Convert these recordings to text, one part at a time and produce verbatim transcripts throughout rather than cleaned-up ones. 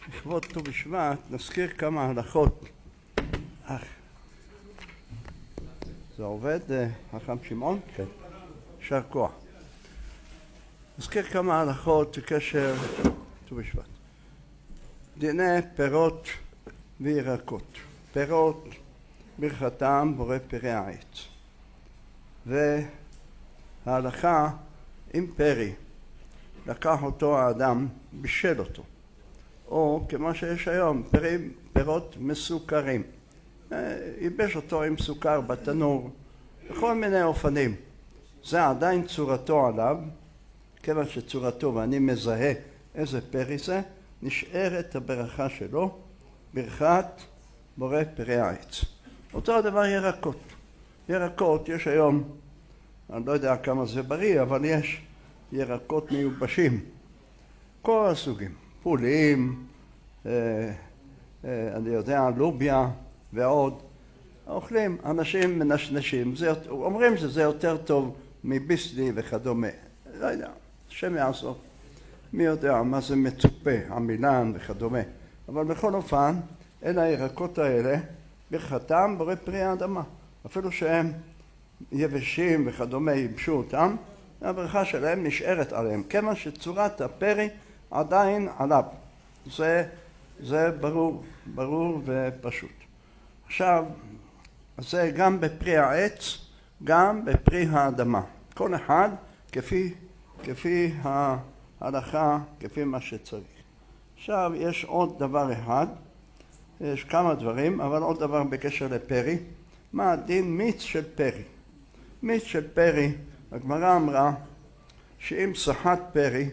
לכבוד ט"ו בשבט נזכיר כמה הלכות. אך, זה עובד, חכם שמעון? כן. יישר כוח. נזכיר כמה הלכות בקשר ט"ו בשבט. דיני פירות וירקות. פירות, ברכתם בורא פרי העץ. וההלכה, אם פרי לקח אותו האדם, בישל אותו, או כמו שיש היום, פרי, פירות מסוכרים, ייבש אותו עם סוכר בתנור, בכל מיני אופנים, זה עדיין צורתו עליו, כיוון שצורתו ואני מזהה איזה פרי זה, נשארת הברכה שלו, ברכת בורא פרי העץ. אותו הדבר ירקות. ירקות יש היום, אני לא יודע כמה זה בריא, אבל יש ירקות מיובשים, כל הסוגים, פולים, אה, אה, אני יודע, לוביה ועוד. אוכלים, אנשים מנשנשים, זה, אומרים שזה יותר טוב מביסלי וכדומה. לא יודע, השם יעזור. מי יודע מה זה מצופה, המילן וכדומה. אבל בכל אופן, אלה הירקות האלה, ברכתם בורא פרי האדמה. אפילו שהם יבשים וכדומה, ייבשו אותם, הברכה שלהם נשארת עליהם. כיוון שצורת הפרי עדיין עליו. זה, זה ברור, ברור ופשוט. עכשיו, זה גם בפרי העץ, גם בפרי האדמה. כל אחד כפי, כפי ההלכה, כפי מה שצריך. עכשיו, יש עוד דבר אחד, יש כמה דברים, אבל עוד דבר בקשר לפרי. מה הדין מיץ של פרי? מיץ של פרי, הגמרא אמרה שאם סחט פרי,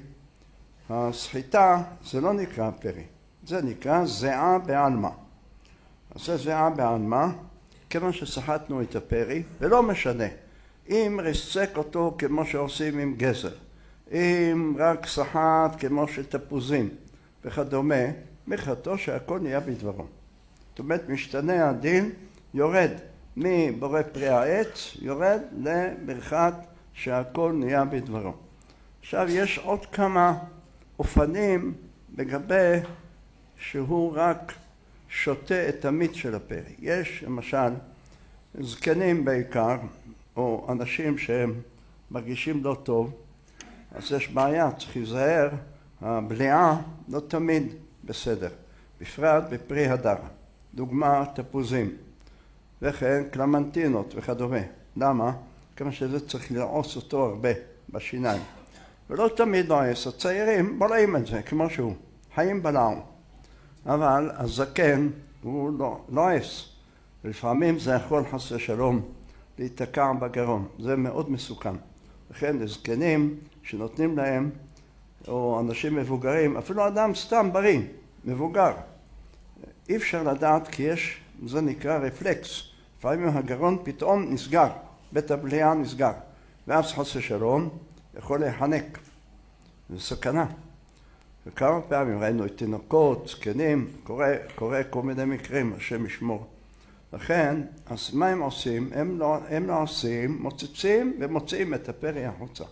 הסחיטה זה לא נקרא פרי, זה נקרא זיעה בעלמא. אז זה זיעה בעלמא, כיוון שסחטנו את הפרי, ולא משנה, אם ריסק אותו כמו שעושים עם גזר, אם רק סחט כמו שתפוזים וכדומה, ברכתו שהכל נהיה בדברו. זאת אומרת, משתנה הדין, יורד מבורא פרי העץ, יורד לברכת שהכל נהיה בדברו. עכשיו יש עוד כמה אופנים לגבי שהוא רק שותה את המיץ של הפרי. יש למשל זקנים בעיקר, או אנשים שהם מרגישים לא טוב, אז יש בעיה, צריך להיזהר, הבליעה לא תמיד בסדר, בפרט בפרי הדר, דוגמה תפוזים, וכן קלמנטינות וכדומה. למה? כמה שזה צריך לרעוס אותו הרבה בשיניים. ולא תמיד לועס, הצעירים בולעים את זה כמו שהוא, חיים בלעו. אבל הזקן הוא לועס, ולפעמים זה יכול חס ושלום להיתקע בגרון, זה מאוד מסוכן. לכן לזקנים שנותנים להם, או אנשים מבוגרים, אפילו אדם סתם בריא, מבוגר, אי אפשר לדעת כי יש, זה נקרא רפלקס, לפעמים הגרון פתאום נסגר, בית הבליעה נסגר, ואז חס ושלום יכול להיחנק, זה סכנה. וכמה פעמים ראינו את תינוקות, זקנים, קורה, קורה כל מיני מקרים, השם ישמור. לכן, אז מה הם עושים? הם לא, הם לא עושים, מוצצים ומוציאים את הפרי החוצה.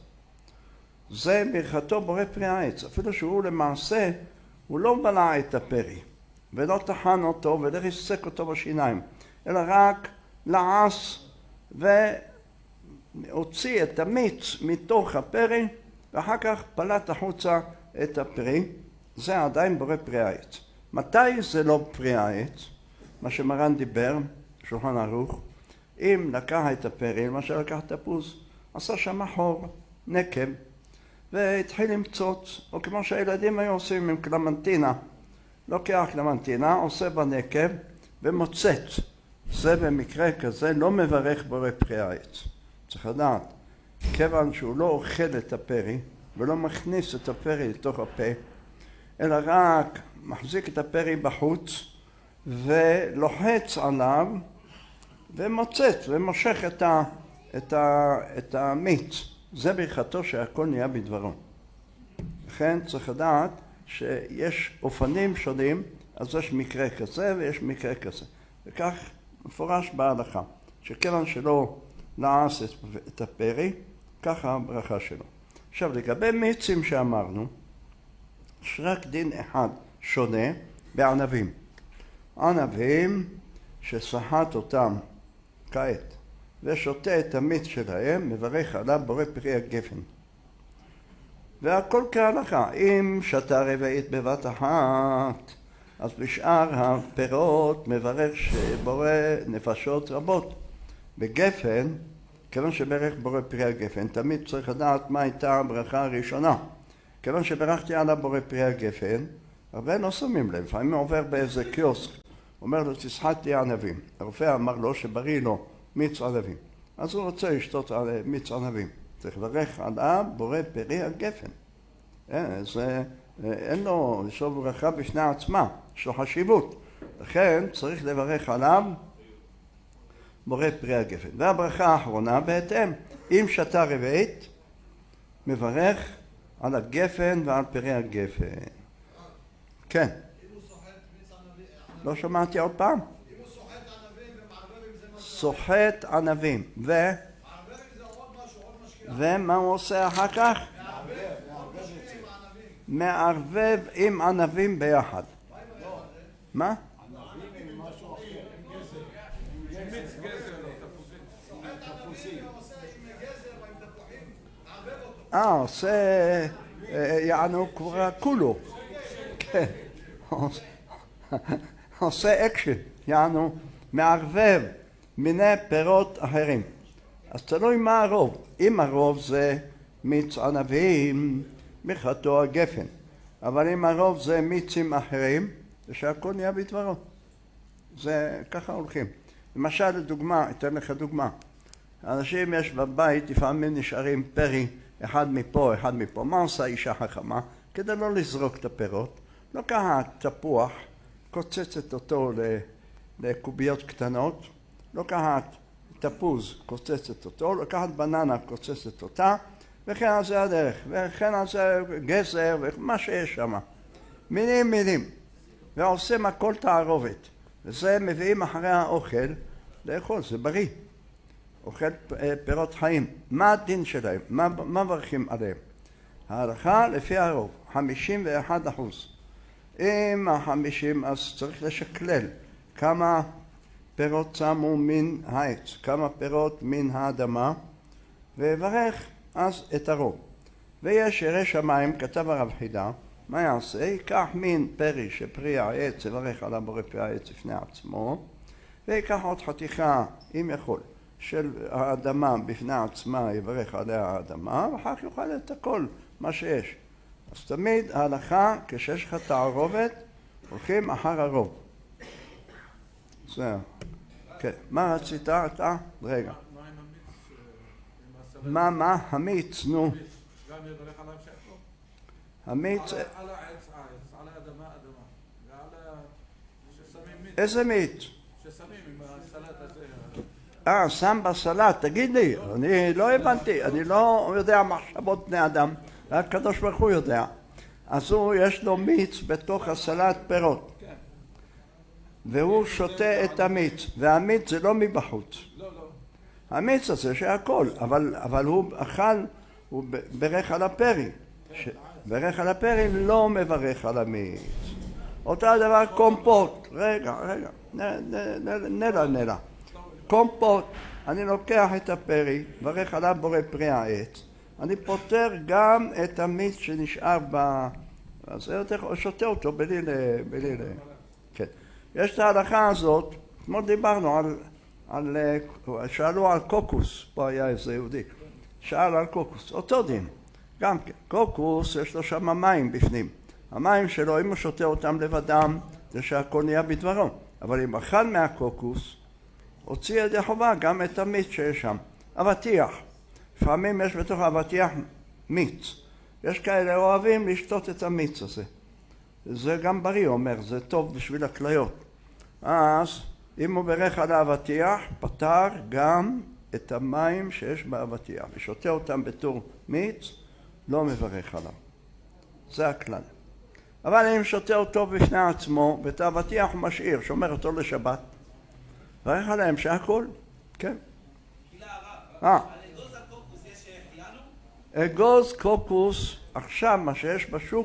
זה ברכתו בורא פרי העץ, אפילו שהוא למעשה, הוא לא בלע את הפרי, ולא טחן אותו ולא ריסק אותו בשיניים, אלא רק לעס והוציא את המיץ מתוך הפרי, ואחר כך פלט החוצה את הפרי. זה עדיין בורא פרי העץ. מתי זה לא פרי העץ? מה שמרן דיבר, שולחן ערוך, אם לקח את הפרי, למשל לקח תפוז, עשה שם חור, נקב, והתחיל למצוץ, או כמו שהילדים היו עושים עם קלמנטינה, לוקח קלמנטינה, עושה בנקב ומוצץ. זה במקרה כזה לא מברך בורא פרי העץ. צריך לדעת, כיוון שהוא לא אוכל את הפרי, ולא מכניס את הפרי לתוך הפה, אלא רק מחזיק את הפרי בחוץ, ולוחץ עליו, ומוצץ, ומושך את, ה, את, ה, את המיץ. זה ברכתו שהכל נהיה בדברו. לכן צריך לדעת שיש אופנים שונים, אז יש מקרה כזה ויש מקרה כזה. וכך מפורש בהלכה, שכיוון שלא לעס את הפרי, ככה הברכה שלו. עכשיו לגבי מיצים שאמרנו, יש רק דין אחד שונה, בענבים. ענבים שסחט אותם כעת ושותה את המיץ שלהם, מברך עליו בורא פרי הגפן. והכל כהלכה. אם שתה רביעית בבת אחת, אז בשאר הפירות מברך שבורא נפשות רבות. בגפן, כיוון שברך בורא פרי הגפן, תמיד צריך לדעת מה הייתה הברכה הראשונה. כיוון שברכתי עליו בורא פרי הגפן, הרבה לא שמים לב. לפעמים הוא עובר באיזה קיוסק, אומר לו, תסחט לי ענבים. הרופא אמר לו שבריא לו מיץ ענבים. אז הוא רוצה לשתות מיץ ענבים. צריך לברך עליו בורא פרי הגפן. זה, אין לו, יש לו ברכה בפני עצמה, יש לו חשיבות. לכן צריך לברך עליו בורא פרי הגפן. והברכה האחרונה בהתאם, אם שתה רביעית, מברך על הגפן ועל פרי הגפן. כן. לא שמעתי עוד פעם. אם הוא סוחט ענבים ומערבב עם זה משהו. סוחט ענבים. ו? מערבב עם זה עוד משהו, עוד משקיע. ומה הוא עושה אחר כך? מערבב עם ענבים ביחד. מה? ענבים עם משהו אחר. עם מיץ גזר, תפוזים. ענבים עושה עם גזר ועם תפוחים, מערבב אותו. אה, עושה, יענו כבר כולו. כן. עושה אקשן, יענו מערבב מיני פירות אחרים. אז תלוי מה הרוב. אם הרוב זה מיץ ענבים, ברכתו הגפן. אבל אם הרוב זה מיצים אחרים, זה שהכל נהיה בדברו. זה ככה הולכים. למשל, לדוגמה, אתן לך דוגמה. אנשים יש בבית, לפעמים נשארים פרי, אחד מפה, אחד מפה. מה עושה אישה חכמה? כדי לא לזרוק את הפירות. לוקחת תפוח, קוצצת אותו לקוביות קטנות, לוקחת תפוז, קוצצת אותו, לוקחת בננה, קוצצת אותה, וכן על זה הדרך, וכן על זה גזר, ומה שיש שם. מינים מינים. ועושים הכל תערובת. וזה מביאים אחרי האוכל לאכול, זה בריא. אוכל פירות חיים. מה הדין שלהם? מה, מה מברכים עליהם? ההלכה לפי הרוב, חמישים ואחד אחוז. אם החמישים, אז צריך לשקלל כמה פירות שמו מן העץ, כמה פירות מן האדמה, ויברך אז את הרוב. ויש ירא שמיים, כתב הרב חידה, מה יעשה? ייקח מין פרי שפרי העץ, יברך על הבורא פרי העץ לפני עצמו, ויקח עוד חתיכה, אם יכול, של האדמה בפני עצמה, יברך עליה האדמה, ואחר כך יאכל את הכל, מה שיש. אז תמיד ההלכה, כשיש לך תערובת, הולכים אחר הרוב. זהו. כן. מה רצית אתה? רגע. מה, מה? המיץ, נו. גם יברך עליו שהכל? המיץ... על העץ, העץ, על האדמה, אדמה. ועל ששמים מיץ. איזה מיץ? ששמים עם הסלט הזה. אה, שם בסלט, תגיד לי. אני לא הבנתי, אני לא יודע מחשבות בני אדם. רק הקדוש ברוך הוא יודע. אז הוא, יש לו מיץ בתוך הסלט פירות. כן. והוא שותה את המיץ. והמיץ זה לא מבחוץ. לא, לא. המיץ הזה שהכל, אבל, אבל הוא אכל, הוא ברך על הפרי. ש... ברך על הפרי לא מברך על המיץ. אותו הדבר קומפוט. רגע, רגע. נלה, נלה. קומפוט. אני לוקח את הפרי, ברך עליו בורא פרי העץ. אני פותר גם את המיץ שנשאר ב... אז זה יותר, שותה אותו בלי ל... בלי ל... כן. יש את ההלכה הזאת, כמו דיברנו על... על... שאלו על קוקוס, פה היה איזה יהודי. שאל על קוקוס, אותו דין. גם כן. קוקוס יש לו שם מים בפנים. המים שלו, אם הוא שותה אותם לבדם, זה שהכל נהיה בדברו. אבל אם אכל מהקוקוס, הוציא ידי חובה גם את המיץ שיש שם. אבטיח. לפעמים יש בתוך האבטיח מיץ. יש כאלה אוהבים לשתות את המיץ הזה. זה גם בריא, אומר, זה טוב בשביל הכליות. אז אם הוא ברך על האבטיח, פתר גם את המים שיש באבטיח. ושותה אותם בתור מיץ, לא מברך עליו. זה הכלל. אבל אם שותה אותו בפני עצמו, ואת האבטיח הוא משאיר, שומר אותו לשבת, ברך עליהם שהכל, כן. אה. אגוז קוקוס, עכשיו מה שיש בשוק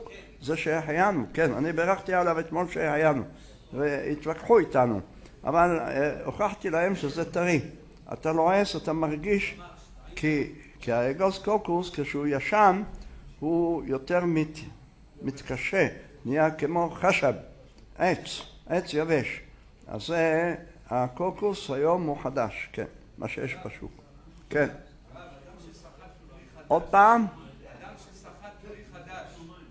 זה שהחיינו, כן, אני בירכתי עליו אתמול שהחיינו, והתווכחו איתנו, אבל הוכחתי להם שזה טרי. אתה לועס, אתה מרגיש, כי, כי האגוז קוקוס, כשהוא ישן, הוא יותר מת, מתקשה, נהיה כמו חשב, עץ, עץ יבש. אז זה, הקוקוס היום הוא חדש, כן, מה שיש בשוק. כן. עוד פעם? אדם שסחט פרי חדש.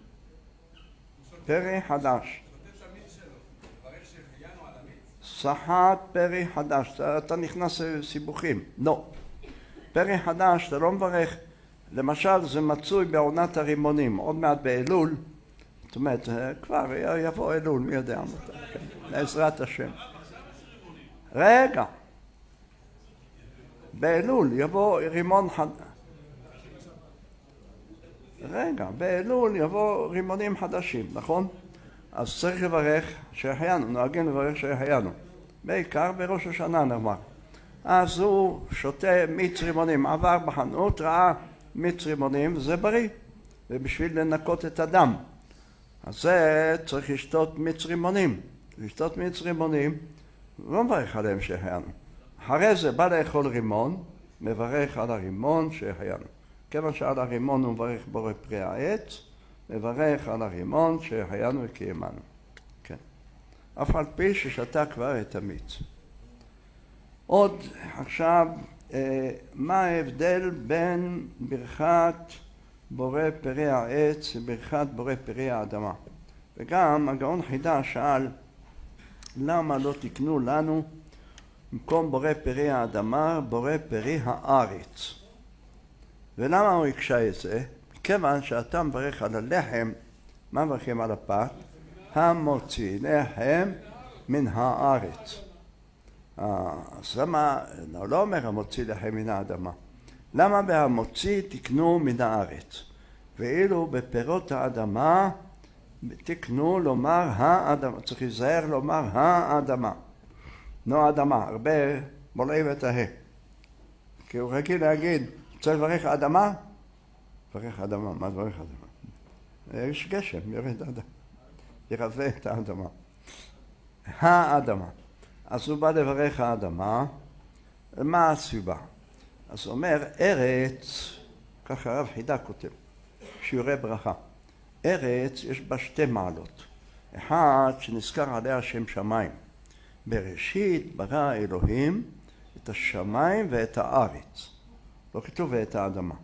פרי חדש. שותה את המיץ שלו. מברך שהחיינו על המיץ. סחט פרי חדש. אתה נכנס לסיבוכים. לא. פרי חדש, אתה לא מברך. למשל, זה מצוי בעונת הרימונים. עוד מעט באלול. זאת אומרת, כבר יבוא אלול, מי יודע מתי. לעזרת השם. רגע. באלול יבוא רימון חדש. רגע, באלול יבוא רימונים חדשים, נכון? אז צריך לברך שהחיינו, נוהגים לברך שהחיינו. בעיקר בראש השנה נאמר. אז הוא שותה מיץ רימונים, עבר בחנות, ראה מיץ רימונים, זה בריא. ובשביל לנקות את הדם. אז זה צריך לשתות מיץ רימונים. לשתות מיץ רימונים, לא מברך עליהם שהחיינו. אחרי זה בא לאכול רימון, מברך על הרימון שהחיינו. כיוון שעל הרימון הוא מברך בורא פרי העץ, מברך על הרימון שהחיינו וקיימנו. כן. אף על פי ששתה כבר את המיץ. עוד עכשיו, מה ההבדל בין ברכת בורא פרי העץ וברכת בורא פרי האדמה? וגם הגאון חידה שאל, למה לא תקנו לנו במקום בורא פרי האדמה, בורא פרי הארץ? ולמה הוא הקשה את זה? כיוון שאתה מברך על הלחם, מה מברכים על הפת? המוציא לחם מן הארץ. אז למה, לא אומר המוציא לחם מן האדמה. למה בהמוציא תקנו מן הארץ? ואילו בפירות האדמה תקנו לומר האדמה. צריך להיזהר לומר האדמה. לא האדמה, הרבה בולעים את הה. כי הוא רגיל להגיד, רוצה לברך האדמה? לברך האדמה, מה לברך האדמה? יש גשם, ירד האדמה. ירווה את האדמה. האדמה. אז הוא בא לברך האדמה. מה הסיבה? אז הוא אומר, ארץ, ככה הרב חידה כותב, שיעורי ברכה. ארץ יש בה שתי מעלות. אחד שנזכר עליה שם שמיים. בראשית ברא אלוהים את השמיים ואת הארץ. לא כתוב ואת האדמה.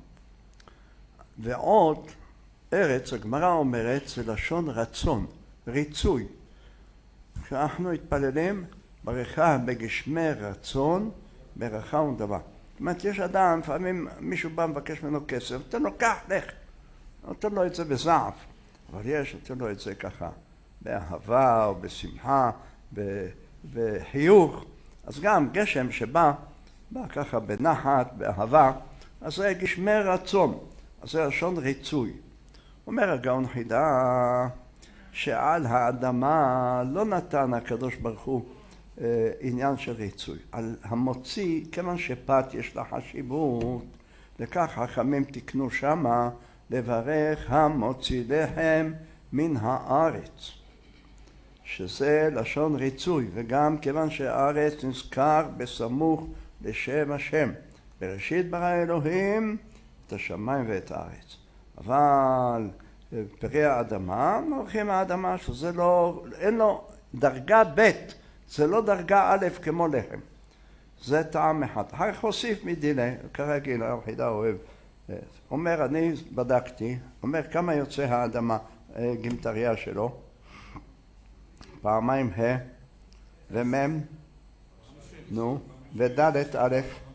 ועוד, ארץ, הגמרא אומרת, זה לשון רצון, ריצוי. כשאנחנו מתפללים, ברכה בגשמי רצון, ברכה ודבר. זאת אומרת, יש אדם, לפעמים מישהו בא מבקש ממנו כסף, נותן לו כך, לך. נותן לו את זה בזעף. אבל יש, נותן לו את זה ככה, באהבה או בשמחה, בחיוך. אז גם גשם שבא, בא ככה בנחת, באהבה, אז זה גשמי רצון, אז זה לשון ריצוי. אומר הגאון חידה שעל האדמה לא נתן הקדוש ברוך הוא אה, עניין של ריצוי. על המוציא, כיוון שפת יש לה חשיבות, לכך חכמים תקנו שמה לברך המוציא לחם מן הארץ. שזה לשון ריצוי, וגם כיוון שהארץ נזכר בסמוך לשם השם. בראשית ברא אלוהים את השמיים ואת הארץ. אבל פרי האדמה, מברכים האדמה, שזה לא, אין לו דרגה ב', זה לא דרגה א' כמו לחם. זה טעם אחד. אחר כך הוסיף מדיני, כרגיל, הרב חידה אוהב. אומר, אני בדקתי, אומר כמה יוצא האדמה, גימטריה שלו. פעמיים ה' ומ' נו, ודלת א'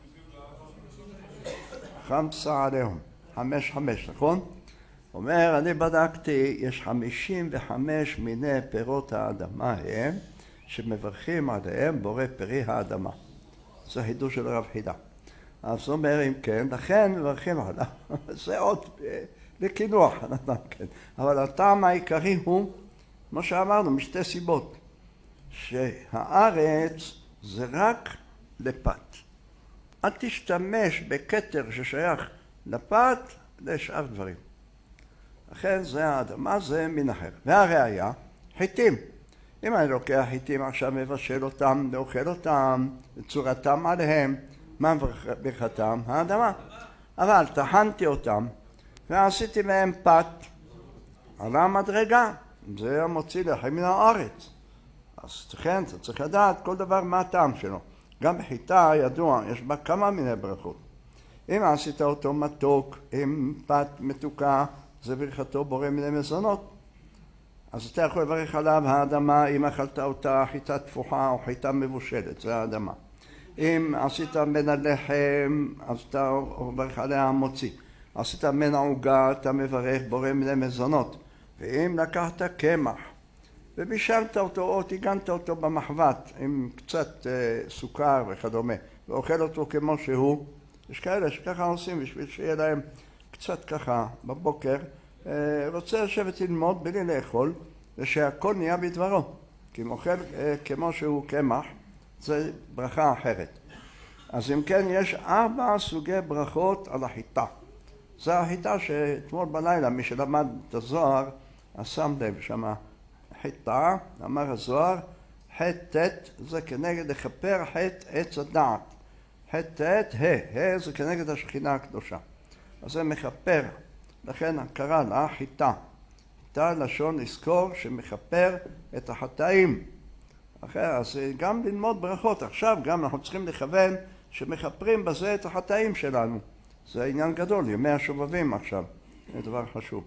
חמסה עליהם, חמש חמש, נכון? אומר, אני בדקתי, יש חמישים וחמש מיני פירות האדמה הם, שמברכים עליהם בורא פרי האדמה. זה חידוש של הרב חידה. אז הוא אומר, אם כן, לכן מברכים עליו. זה עוד לקינוח, כן. אבל הטעם העיקרי הוא, כמו שאמרנו, משתי סיבות. שהארץ זה רק לפת. אל תשתמש בכתר ששייך לפת לשאר דברים. לכן זה האדמה, זה מן אחר. והראיה, חיטים. אם אני לוקח חיטים עכשיו, מבשל אותם, ואוכל אותם, וצורתם עליהם, מה ברכתם? האדמה. אבל טחנתי אותם, ועשיתי מהם פת, על המדרגה. זה מוציא לחם מן הארץ. אז לכן, אתה צריך לדעת כל דבר מה הטעם שלו. גם בחיטה ידוע, יש בה כמה מיני ברכות. אם עשית אותו מתוק עם פת מתוקה, זה ברכתו בורא מיני מזונות. אז אתה יכול לברך עליו האדמה אם אכלת אותה חיטה תפוחה או חיטה מבושלת, זה האדמה. אם עשית מן הלחם, אז אתה מברך עליה המוציא. עשית מן העוגה, אתה מברך בורא מיני מזונות. ואם לקחת קמח ובישלת אותו או תיגנת אותו במחבת עם קצת אה, סוכר וכדומה, ואוכל אותו כמו שהוא, יש כאלה שככה עושים בשביל שיהיה להם קצת ככה בבוקר, אה, רוצה לשבת ללמוד בלי לאכול, ושהכל נהיה בדברו. כי אם אוכל אה, כמו שהוא קמח, זה ברכה אחרת. אז אם כן, יש ארבע סוגי ברכות על החיטה. זה החיטה שאתמול בלילה, מי שלמד את הזוהר, אז שם לב שמה חיטה, אמר הזוהר, חטא זה כנגד לכפר חטא עץ הדעת. חטא, ה, ה זה כנגד השכינה הקדושה. אז זה מכפר, לכן קרא לה חיטה. חיטה לשון לזכור שמכפר את החטאים. אחר, אז גם ללמוד ברכות. עכשיו גם אנחנו צריכים לכוון שמכפרים בזה את החטאים שלנו. זה עניין גדול, ימי השובבים עכשיו. זה דבר חשוב.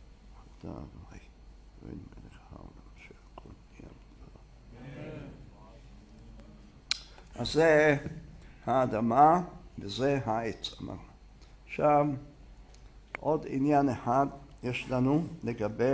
אז זה האדמה וזה העץ, אמרנו. עכשיו, עוד עניין אחד יש לנו לגבי,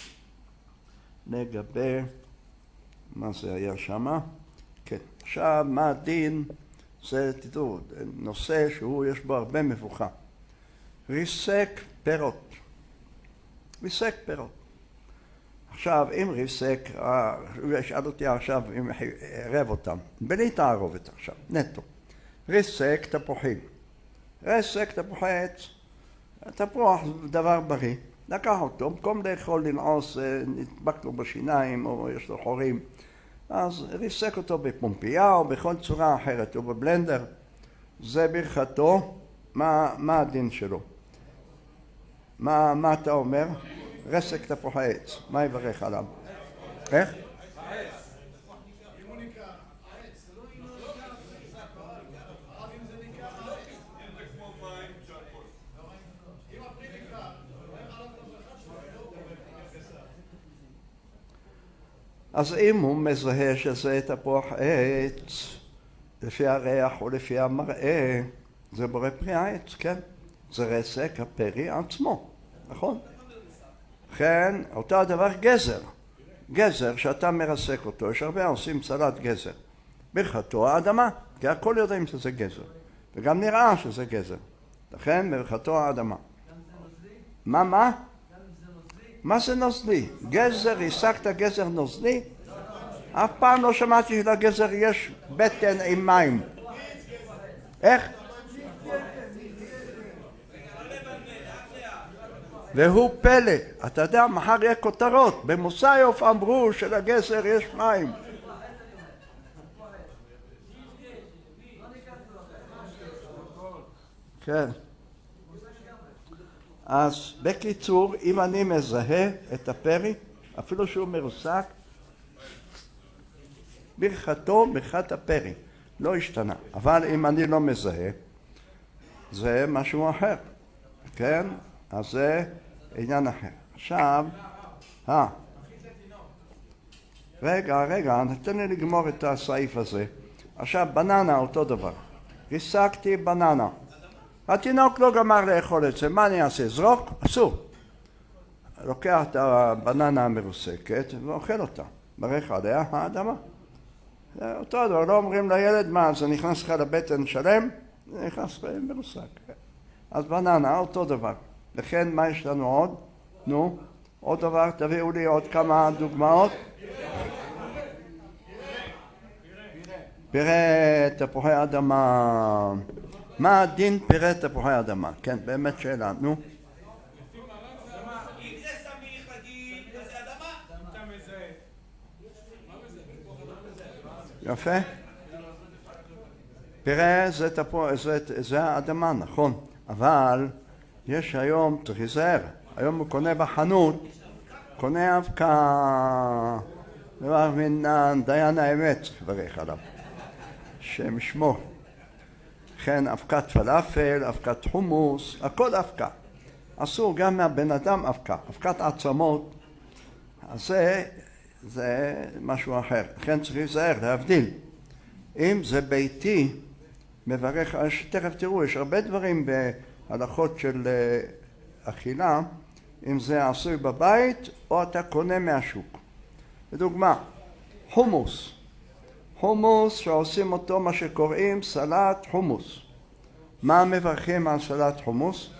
לגבי, מה זה היה שמה? כן. עכשיו, מה הדין? זה, תדעו, נושא שהוא, יש בו הרבה מבוכה. ריסק פירות. ריסק פירות. עכשיו, אם ריסק, הוא ישאל אותי עכשיו אם ערב אותם. בלי תערובת עכשיו, נטו. ריסק תפוחים. ריסק תפוחי עץ. תפוח זה דבר בריא. לקח אותו, במקום לאכול לנעוס, נדבק לו בשיניים או יש לו חורים. אז ריסק אותו בפומפייה או בכל צורה אחרת, או בבלנדר. זה ברכתו. מה, מה הדין שלו? מה, מה אתה אומר? רסק תפוחי עץ. מה יברך עליו? איך? אז אם הוא מזהה שזה תפוח עץ, לפי הריח או לפי המראה, זה בורא פרי העץ, כן? זה רסק הפרי עצמו, נכון? כן, אותו הדבר גזר. גזר שאתה מרסק אותו, יש הרבה עושים סלט גזר. ברכתו האדמה, כי הכל יודעים שזה גזר. וגם נראה שזה גזר. לכן ברכתו האדמה. מה, מה? מה זה נוזלי? גזר, ריסקת גזר נוזלי? אף פעם לא שמעתי שלגזר יש בטן עם מים. איך? והוא פלא. אתה יודע, מחר יהיה כותרות. במוסיוף אמרו שלגזר יש מים. כן. אז בקיצור, אם אני מזהה את הפרי, אפילו שהוא מרוסק, ברכתו ברכת הפרי, לא השתנה. אבל אם אני לא מזהה, זה משהו אחר. כן? אז זה עניין אחר. עכשיו, אה, רגע, רגע, נתן לי לגמור את הסעיף הזה. עכשיו, בננה אותו דבר. ריסקתי בננה. התינוק לא גמר לאכול את זה, מה אני אעשה? זרוק? אסור. לוקח את הבננה המרוסקת ואוכל אותה. ברך עליה האדמה. זה אותו דבר, לא אומרים לילד מה, זה נכנס לך לבטן שלם, זה נכנס לך מרוסק. אז בננה, אותו דבר. לכן מה יש לנו עוד? נו, עוד דבר, תביאו לי עוד כמה דוגמאות. פירה תפוחי אדמה. מה הדין פירה תפוחי אדמה? כן, באמת שאלה, נו. יפה. פירה זה, תפוח, זה, זה האדמה, נכון. אבל יש היום, צריך להיזהר, היום הוא קונה בחנות, קונה אבקה, דבר מן דיין האמת, צריך לברך עליו. שם ישמור. לכן אבקת פלאפל, אבקת חומוס, הכל אבקה. אסור גם מהבן אדם אבקה, אבקת עצמות, אז זה, זה משהו אחר. לכן צריך להיזהר, להבדיל. אם זה ביתי, מברך, תכף תראו, יש הרבה דברים בהלכות של אכילה, אם זה עשוי בבית או אתה קונה מהשוק. לדוגמה, חומוס. חומוס שעושים אותו מה שקוראים סלט חומוס. מה מברכים על סלט חומוס?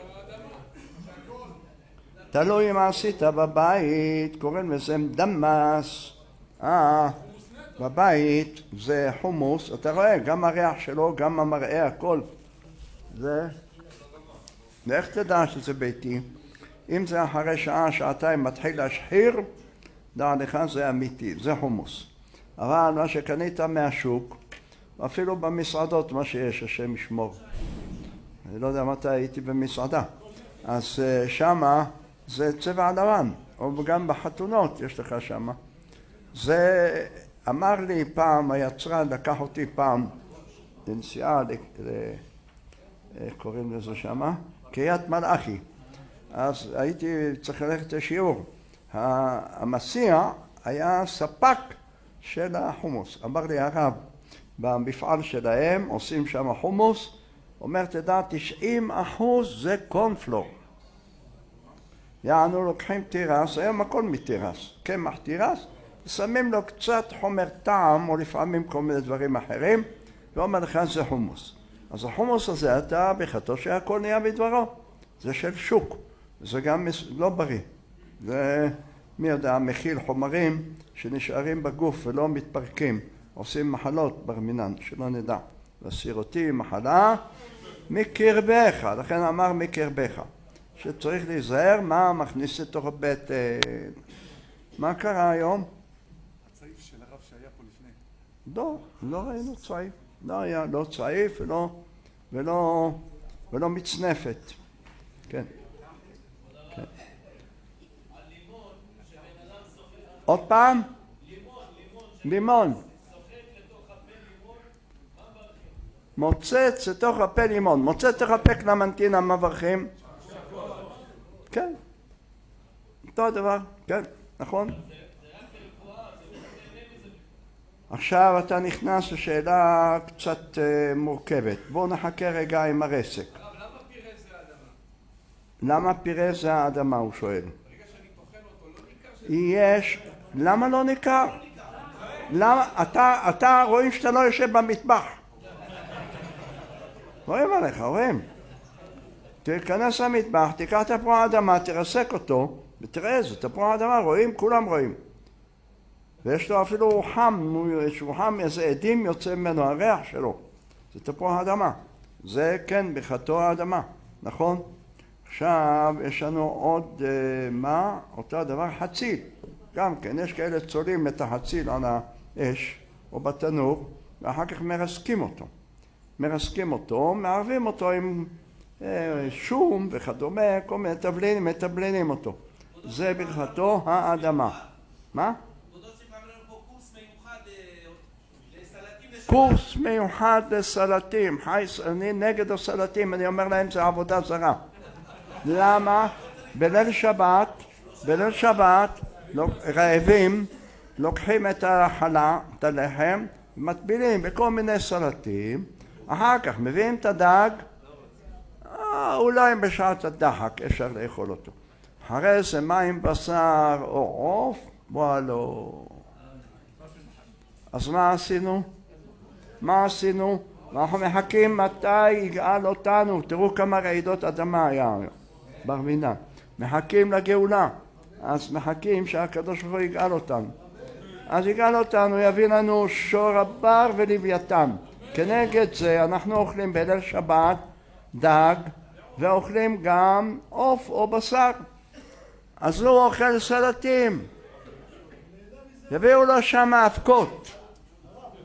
תלוי מה עשית בבית, קוראים לזה דמס. אה, בבית זה חומוס, אתה רואה, גם הריח שלו, גם המראה, הכל. זה, ואיך תדע שזה ביתי? אם זה אחרי שעה, שעתיים מתחיל להשחיר, דע לך זה אמיתי, זה חומוס. אבל מה שקנית מהשוק, אפילו במסעדות, מה שיש, השם ישמור. אני לא יודע מתי הייתי במסעדה. אז שמה זה צבע לבן, או גם בחתונות יש לך שמה. זה אמר לי פעם, היצרן לקח אותי פעם לנסיעה, קוראים לזה שמה, קריית מלאכי. אז הייתי צריך ללכת לשיעור. המסיע היה ספק של החומוס. אמר לי הרב, במפעל שלהם עושים שם חומוס, אומר תדע תשעים אחוז זה קורנפלור. יענו לוקחים תירס, היום הכל מתירס, קמח תירס, שמים לו קצת חומר טעם או לפעמים כל מיני דברים אחרים, ואומר לך זה חומוס. אז החומוס הזה אתה בחטוא שהכל נהיה בדברו, זה של שוק, זה גם לא בריא. זה מי יודע, מכיל חומרים שנשארים בגוף ולא מתפרקים, עושים מחלות ברמינן, שלא נדע. וסירותי מחלה מקרבך, לכן אמר מקרבך, שצריך להיזהר מה מכניס לתוך הבטן. מה קרה היום? הצעיף של הרב שהיה פה לפני. לא, לא ראינו צעיף, לא היה, לא צעיף ולא, ולא, ולא מצנפת. כן. כן. עוד פעם? לימון. מוצץ לתוך הפה לימון. מוצץ לתוך הפה קלמנטינה מברכים? כן. אותו הדבר, כן, נכון? עכשיו אתה נכנס לשאלה קצת מורכבת. בואו נחכה רגע עם הרסק. למה פירה זה האדמה? למה פירה זה האדמה, הוא שואל. ברגע שאני טוחן אותו, לא ניכר? יש. למה לא ניכר? למה? אתה, אתה רואים שאתה לא יושב במטבח. רואים עליך, רואים. תיכנס למטבח, תיקח תפוח האדמה, תרסק אותו, ותראה, זה תפוח האדמה, רואים? כולם רואים. ויש לו אפילו חם, שהוא חם, איזה עדים יוצא ממנו, הריח שלו. זה תפוח האדמה. זה כן, בחטוא האדמה, נכון? עכשיו יש לנו עוד מה? אותו דבר, חציל. גם כן, יש כאלה צולים את החציל על האש או בתנור, ואחר כך מרסקים אותו. מרסקים אותו, מערבים אותו עם שום וכדומה, כל מיני תבלינים, מתבלינים אותו. זה בחטוא האדמה. מה? קורס מיוחד לסלטים. אני נגד הסלטים, אני אומר להם זה עבודה זרה. למה? בליל שבת, בליל שבת, רעבים, לוקחים את החלה, את הלחם, מטבילים בכל מיני סלטים, אחר כך מביאים את הדג, אה, אולי בשעת הדחק אפשר לאכול אותו. אחרי זה מים, בשר או עוף, וואלו. אז מה עשינו? מה עשינו? אנחנו מחכים מתי יגאל אותנו. תראו כמה רעידות אדמה היה בר מינן. מחכים לגאולה. אז מחכים שהקדוש ברוך הוא יגאל אותנו. אז יגאל אותנו, יביא לנו שור הבר ולוויתן. כנגד זה אנחנו אוכלים בליל שבת דג, ואוכלים גם עוף או בשר. אז הוא אוכל סלטים. יביאו לו שם אבקות.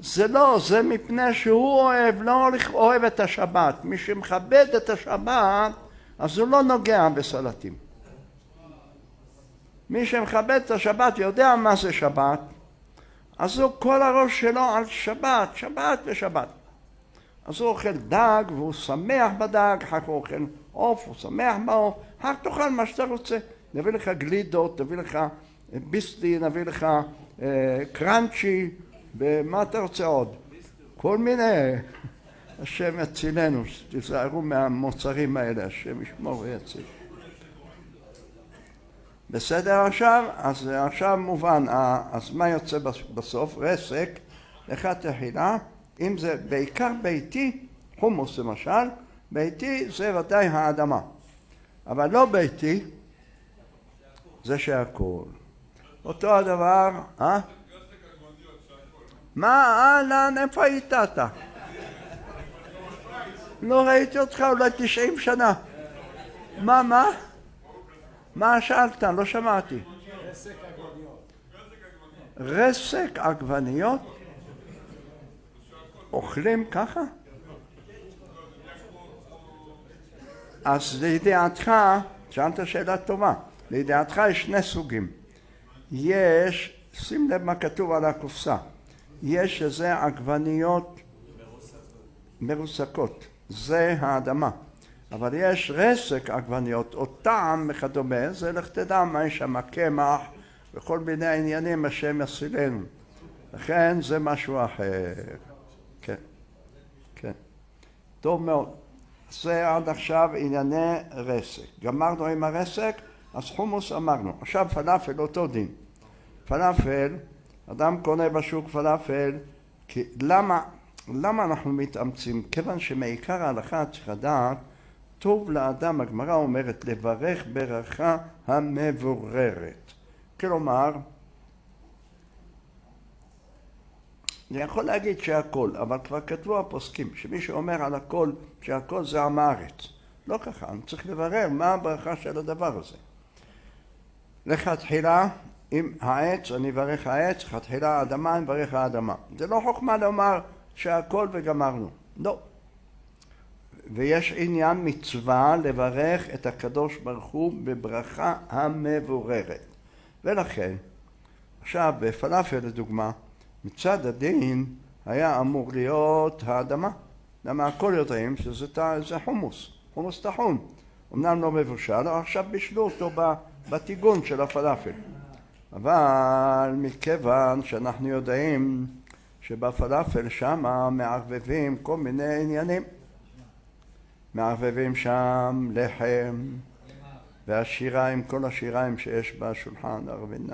זה לא, זה מפני שהוא אוהב, לא אוהב את השבת. מי שמכבד את השבת, אז הוא לא נוגע בסלטים. מי שמכבד את השבת יודע מה זה שבת, אז הוא כל הראש שלו על שבת, שבת ושבת. אז הוא אוכל דג והוא שמח בדג, אחר הוא אוכל עוף, הוא שמח בעוף, אחר תאכל מה שאתה רוצה. נביא לך גלידות, נביא לך ביסלי, נביא לך אה, קרנצ'י, ומה אתה רוצה עוד? כל מיני, השם יצילנו, תיזהרו מהמוצרים האלה, השם ישמור ויציל. בסדר עכשיו? אז עכשיו מובן, אז מה יוצא בסוף? רסק, לך תחילה, אם זה בעיקר ביתי, חומוס למשל, ביתי זה ודאי האדמה, אבל לא ביתי, זה שהכל. אותו הדבר, אה? מה, אה, לאן, איפה היית אתה? לא ראיתי אותך אולי תשעים שנה. מה, מה? מה שאלת? לא שמעתי. רסק עגבניות. רסק עגבניות? אוכלים ככה? אז לידיעתך, שאלת שאלה טובה, לידיעתך יש שני סוגים. יש, שים לב מה כתוב על הקופסה, יש שזה עגבניות מרוסקות, זה האדמה. אבל יש רסק עגבניות, או טעם וכדומה, זה לך תדע מה יש שם, קמח וכל מיני עניינים השם יסילנו. לכן זה משהו אחר. כן, כן. טוב מאוד. זה עד עכשיו ענייני רסק. גמרנו עם הרסק, אז חומוס אמרנו. עכשיו פלאפל אותו דין. פלאפל, אדם קונה בשוק פלאפל, כי למה, למה אנחנו מתאמצים? כיוון שמעיקר ההלכה צריך לדעת, טוב לאדם, הגמרא אומרת, לברך ברכה המבוררת. כלומר, אני יכול להגיד שהכל, אבל כבר כתבו הפוסקים, שמי שאומר על הכל, שהכל זה עם הארץ. לא ככה, אני צריך לברר מה הברכה של הדבר הזה. לכתחילה, אם העץ, אני אברך העץ, לכתחילה האדמה, אני אברך האדמה. זה לא חוכמה לומר שהכל וגמרנו. לא. ויש עניין מצווה לברך את הקדוש ברוך הוא בברכה המבוררת. ולכן, עכשיו בפלאפל לדוגמה, מצד הדין היה אמור להיות האדמה. למה הכל יודעים שזה זה חומוס, חומוס טחון. אמנם לא מבושל, אבל עכשיו בישלו אותו בטיגון של הפלאפל. אבל מכיוון שאנחנו יודעים שבפלאפל שם מערבבים כל מיני עניינים. מערבבים שם לחם והשיריים, כל השיריים שיש בשולחן הרבנן.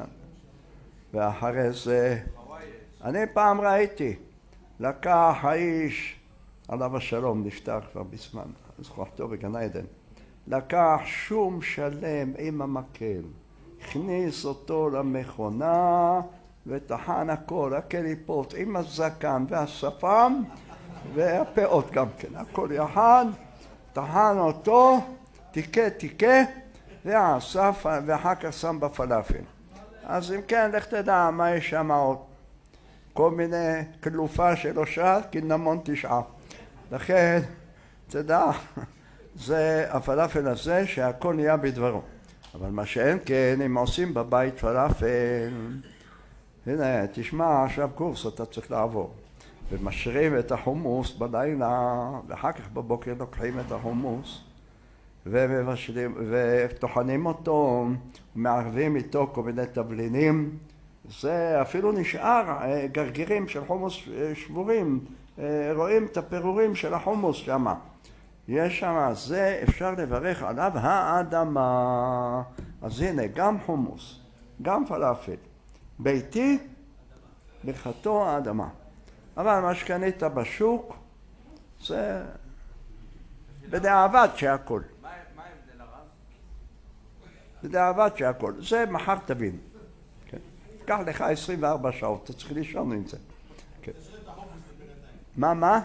ואחרי זה, אני פעם ראיתי, לקח האיש, עליו השלום, נפטר כבר בזמן, זכותו בגן עדן, לקח שום שלם עם המקל, הכניס אותו למכונה וטחן הכל, הקליפות עם הזקן והשפם והפאות גם כן, הכל יחד, טחן אותו, תיקה תיקה ואסף ואחר כך שם בפלאפל. אז אם כן, לך תדע מה יש שם עוד. כל מיני כלופה שלו שעה, קינמון תשעה. לכן, תדע, זה הפלאפל הזה שהכל נהיה בדברו. אבל מה שאין כן, אם עושים בבית פלאפל, הנה, תשמע, עכשיו קורס אתה צריך לעבור. ומשרים את החומוס בלילה, ואחר כך בבוקר לוקחים את החומוס, ומבשלים, וטוחנים אותו, ומערבים איתו כל מיני תבלינים. זה אפילו נשאר גרגירים של חומוס שבורים, רואים את הפירורים של החומוס שם. יש שם, זה אפשר לברך עליו האדמה. אז הנה, גם חומוס, גם פלאפל. ביתי, ברכתו האדמה. אבל מה שקנית בשוק, זה בדיעבד שהכל. מה ההבדל הרב? בדיעבד שהכל. זה מחר תבין. קח לך עשרים וארבע שעות, אתה צריך לישון עם זה. מה, מה?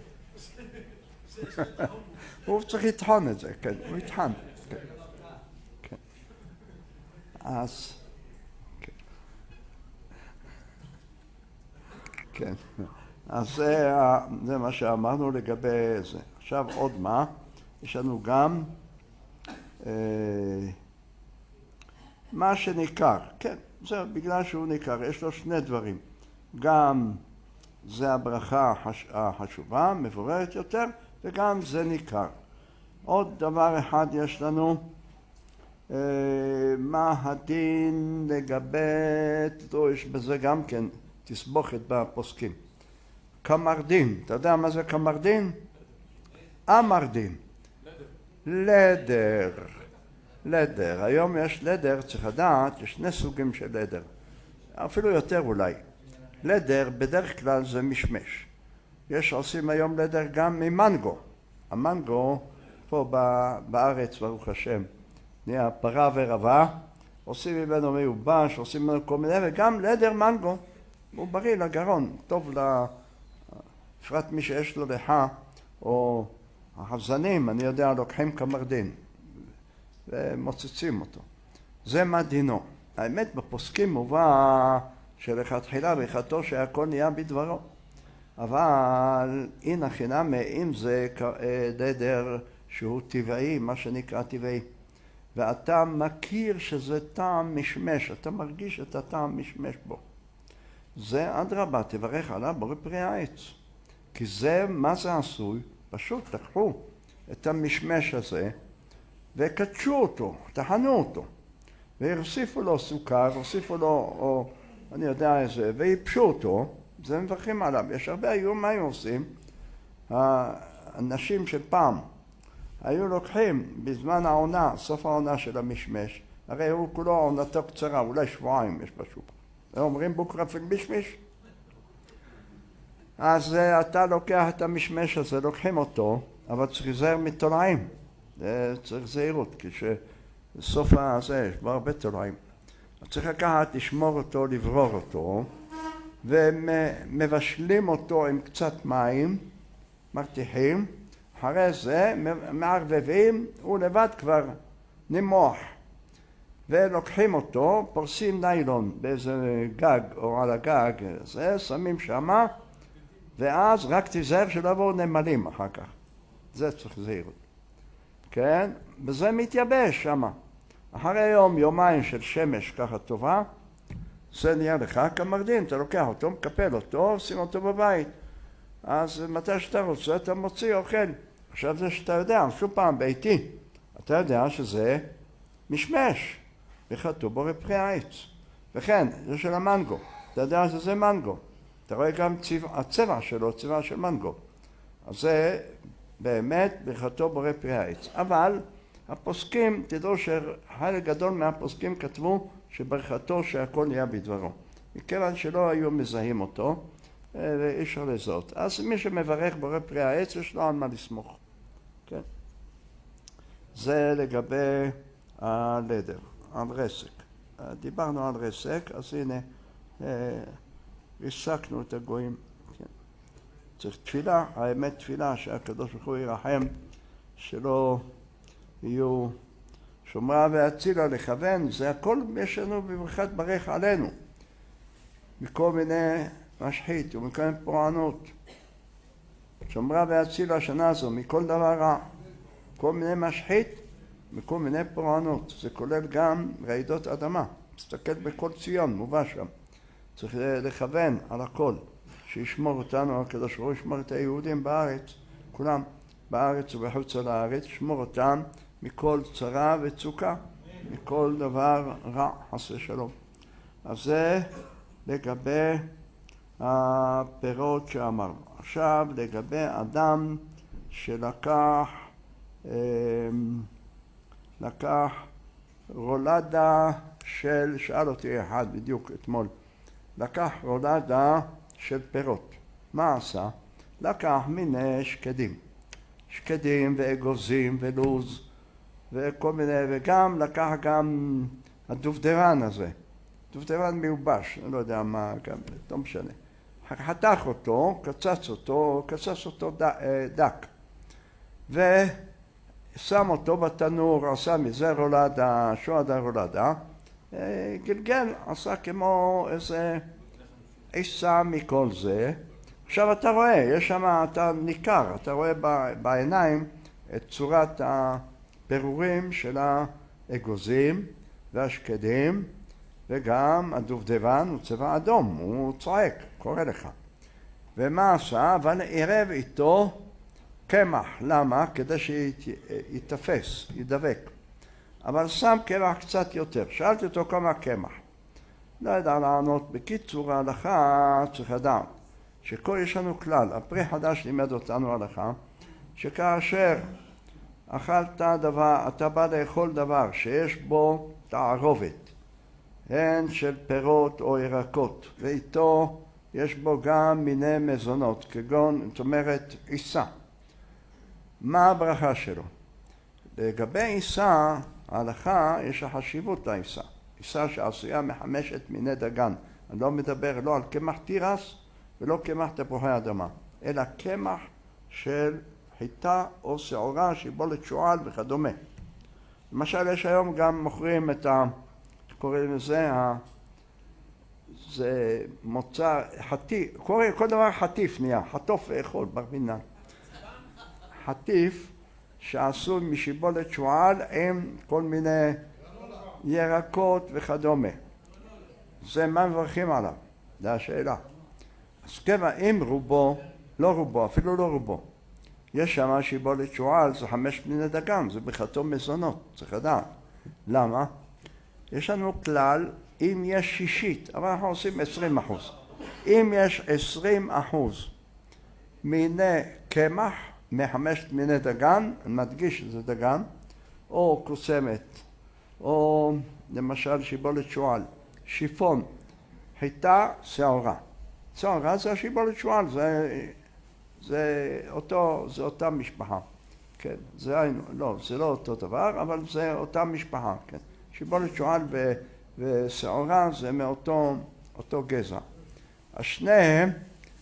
הוא צריך לטחון את זה, כן, הוא יטחן. אז, כן. אז זה, זה מה שאמרנו לגבי זה. עכשיו עוד מה? יש לנו גם אה, מה שניכר. כן, זה בגלל שהוא ניכר. יש לו שני דברים. גם זה הברכה החש... החשובה, מבוררת יותר, וגם זה ניכר. עוד דבר אחד יש לנו, אה, מה הדין לגבי, תראו, יש בזה גם כן תסבוכת בפוסקים. קמרדין, אתה יודע מה זה קמרדין? אמרדין. לדר. לדר. היום יש לדר, צריך לדעת, יש שני סוגים של לדר. אפילו יותר אולי. לדר בדרך כלל זה משמש. יש עושים היום לדר גם ממנגו. המנגו פה בארץ, ברוך השם, נהיה פרה ורבה, עושים ממנו מיובש, עושים ממנו כל מיני, וגם לדר מנגו, הוא בריא לגרון, טוב לפרט מי שיש לו לחה, או החזנים, אני יודע, לוקחים קמרדין, ומוצצים אותו. זה מה דינו. האמת, בפוסקים מובא שלכתחילה ברכתו שהכל נהיה בדברו. אבל הנה חינם, אם זה לדר שהוא טבעי, מה שנקרא טבעי, ואתה מכיר שזה טעם משמש, אתה מרגיש את הטעם משמש בו. זה אדרבה, תברך עליו בורא פרי העץ. כי זה, מה זה עשוי? פשוט תקחו את המשמש הזה וקדשו אותו, טחנו אותו, והוסיפו לו סוכר, הוסיפו לו, או אני יודע איזה, ויפשו אותו, זה מברכים עליו. יש הרבה, היו מה היו עושים? האנשים של פעם היו לוקחים בזמן העונה, סוף העונה של המשמש, הרי הוא כולו עונתו קצרה, אולי שבועיים יש בשוק. אומרים בוקרה פגבישמיש? אז אתה לוקח את המשמש הזה, לוקחים אותו, אבל צריך להיזהר מתולעים. צריך זהירות, כשסוף הזה יש בו הרבה תולעים. צריך לקחת, לשמור אותו, לברור אותו, ומבשלים אותו עם קצת מים, מרתיחים, אחרי זה מערבבים, הוא לבד כבר נמוח. ולוקחים אותו, פורסים ניילון באיזה גג או על הגג, זה, שמים שמה, ואז רק תיזהר שלא יבואו נמלים אחר כך. זה צריך זהירות. כן? וזה מתייבש שמה. אחרי יום, יומיים של שמש ככה טובה, זה נהיה לך קמרדין, אתה לוקח אותו, מקפל אותו, שים אותו בבית. אז מתי שאתה רוצה, אתה מוציא אוכל. עכשיו זה שאתה יודע, שוב פעם, ביתי, אתה יודע שזה משמש, וכתוב בורא פרי העץ. וכן, זה של המנגו, אתה יודע שזה מנגו. אתה רואה גם צבע, הצבע שלו, צבע של מנגו. אז זה באמת בכתוב בורא פרי העץ. אבל הפוסקים, תדעו שחלק גדול מהפוסקים כתבו שברכתו שהכל נהיה בדברו. מכיוון שלא היו מזהים אותו, ואי אפשר לזהות. אז מי שמברך בורא פרי העץ, יש לו על מה לסמוך. כן? זה לגבי הלדר, על רסק. דיברנו על רסק, אז הנה, ריסקנו את הגויים. כן. צריך תפילה, האמת תפילה שהקדוש ברוך הוא ירחם, שלא יהיו שומרה והצילה לכוון, זה הכל יש לנו בברכת ברך עלינו, מכל מיני משחית ומכל מיני פורענות. שומרה והצילה השנה הזו מכל דבר רע, כל מיני משחית מכל מיני פורענות. זה כולל גם רעידות אדמה. תסתכל בכל ציון, מובא שם. צריך לכוון על הכל, שישמור אותנו, הקדוש ברוך הוא ישמור את היהודים בארץ, כולם בארץ ובחוץ על הארץ, ישמור אותם מכל צרה וצוקה, מכל דבר רע, חסר שלום. אז זה לגבי הפירות שאמרנו. עכשיו לגבי אדם שלקח לקח רולדה של, שאל אותי אחד בדיוק אתמול, לקח רולדה של פירות. מה עשה? לקח מיני שקדים. שקדים ואגוזים ולוז וכל מיני, וגם לקח גם הדובדרן הזה. דובדרן מיובש, אני לא יודע מה, גם, לא משנה. חתך אותו, קצץ אותו, קצץ אותו דק. ושם אותו בתנור, עשה מזה רולדה, שועדה רולדה. גלגל, עשה כמו איזה עיסה מכל זה. עכשיו אתה רואה, יש שם, אתה ניכר, אתה רואה בעיניים את צורת הפירורים של האגוזים והשקדים, וגם הדובדבן הוא צבע אדום, הוא צועק, קורא לך. ומה עשה? אבל עירב איתו קמח. למה? כדי שיתפס, ידבק. אבל שם קמח קצת יותר. שאלתי אותו כמה קמח. לא ידע לענות. בקיצור, ההלכה צריך לדעת שכל יש לנו כלל. הפרי חדש לימד אותנו הלכה, שכאשר אכלת דבר, אתה בא לאכול דבר שיש בו תערובת, הן של פירות או ירקות, ואיתו יש בו גם מיני מזונות, כגון, זאת אומרת, עיסה. מה הברכה שלו? לגבי עיסה, ההלכה יש החשיבות לעיסה. עיסה שעשויה מחמשת מיני דגן. אני לא מדבר לא על קמח תירס ולא קמח תפוחי אדמה, אלא קמח של חיטה או שעורה, שיבולת שועל וכדומה. למשל, יש היום גם מוכרים את ה... קוראים לזה, ה... זה מוצר, חטיף, קוראים, כל דבר חטיף נהיה, חטוף ואכול ברמינן. חטיף שעשו משיבולת שועל עם כל מיני ירקות וכדומה. זה מה מברכים עליו, זה השאלה. אז כמה אם רובו, לא רובו, אפילו לא רובו, יש שם שיבולת שועל, זה חמש מיני דגן, זה ברכתו מזונות, צריך לדעת. למה? יש לנו כלל, אם יש שישית, אבל אנחנו עושים עשרים אחוז. אם יש עשרים אחוז מיני קמח, מחמשת מיני דגן, אני מדגיש שזה דגן, או קוסמת, או למשל שיבולת שועל, שיפון, חיטה, שעורה. שעורה זה השיבולת שועל, זה, זה, אותו, זה אותה משפחה. כן, זה, לא, זה לא אותו דבר, אבל זה אותה משפחה, כן. שיבולת שועל ו, ושעורה זה מאותו אותו גזע. השניהם,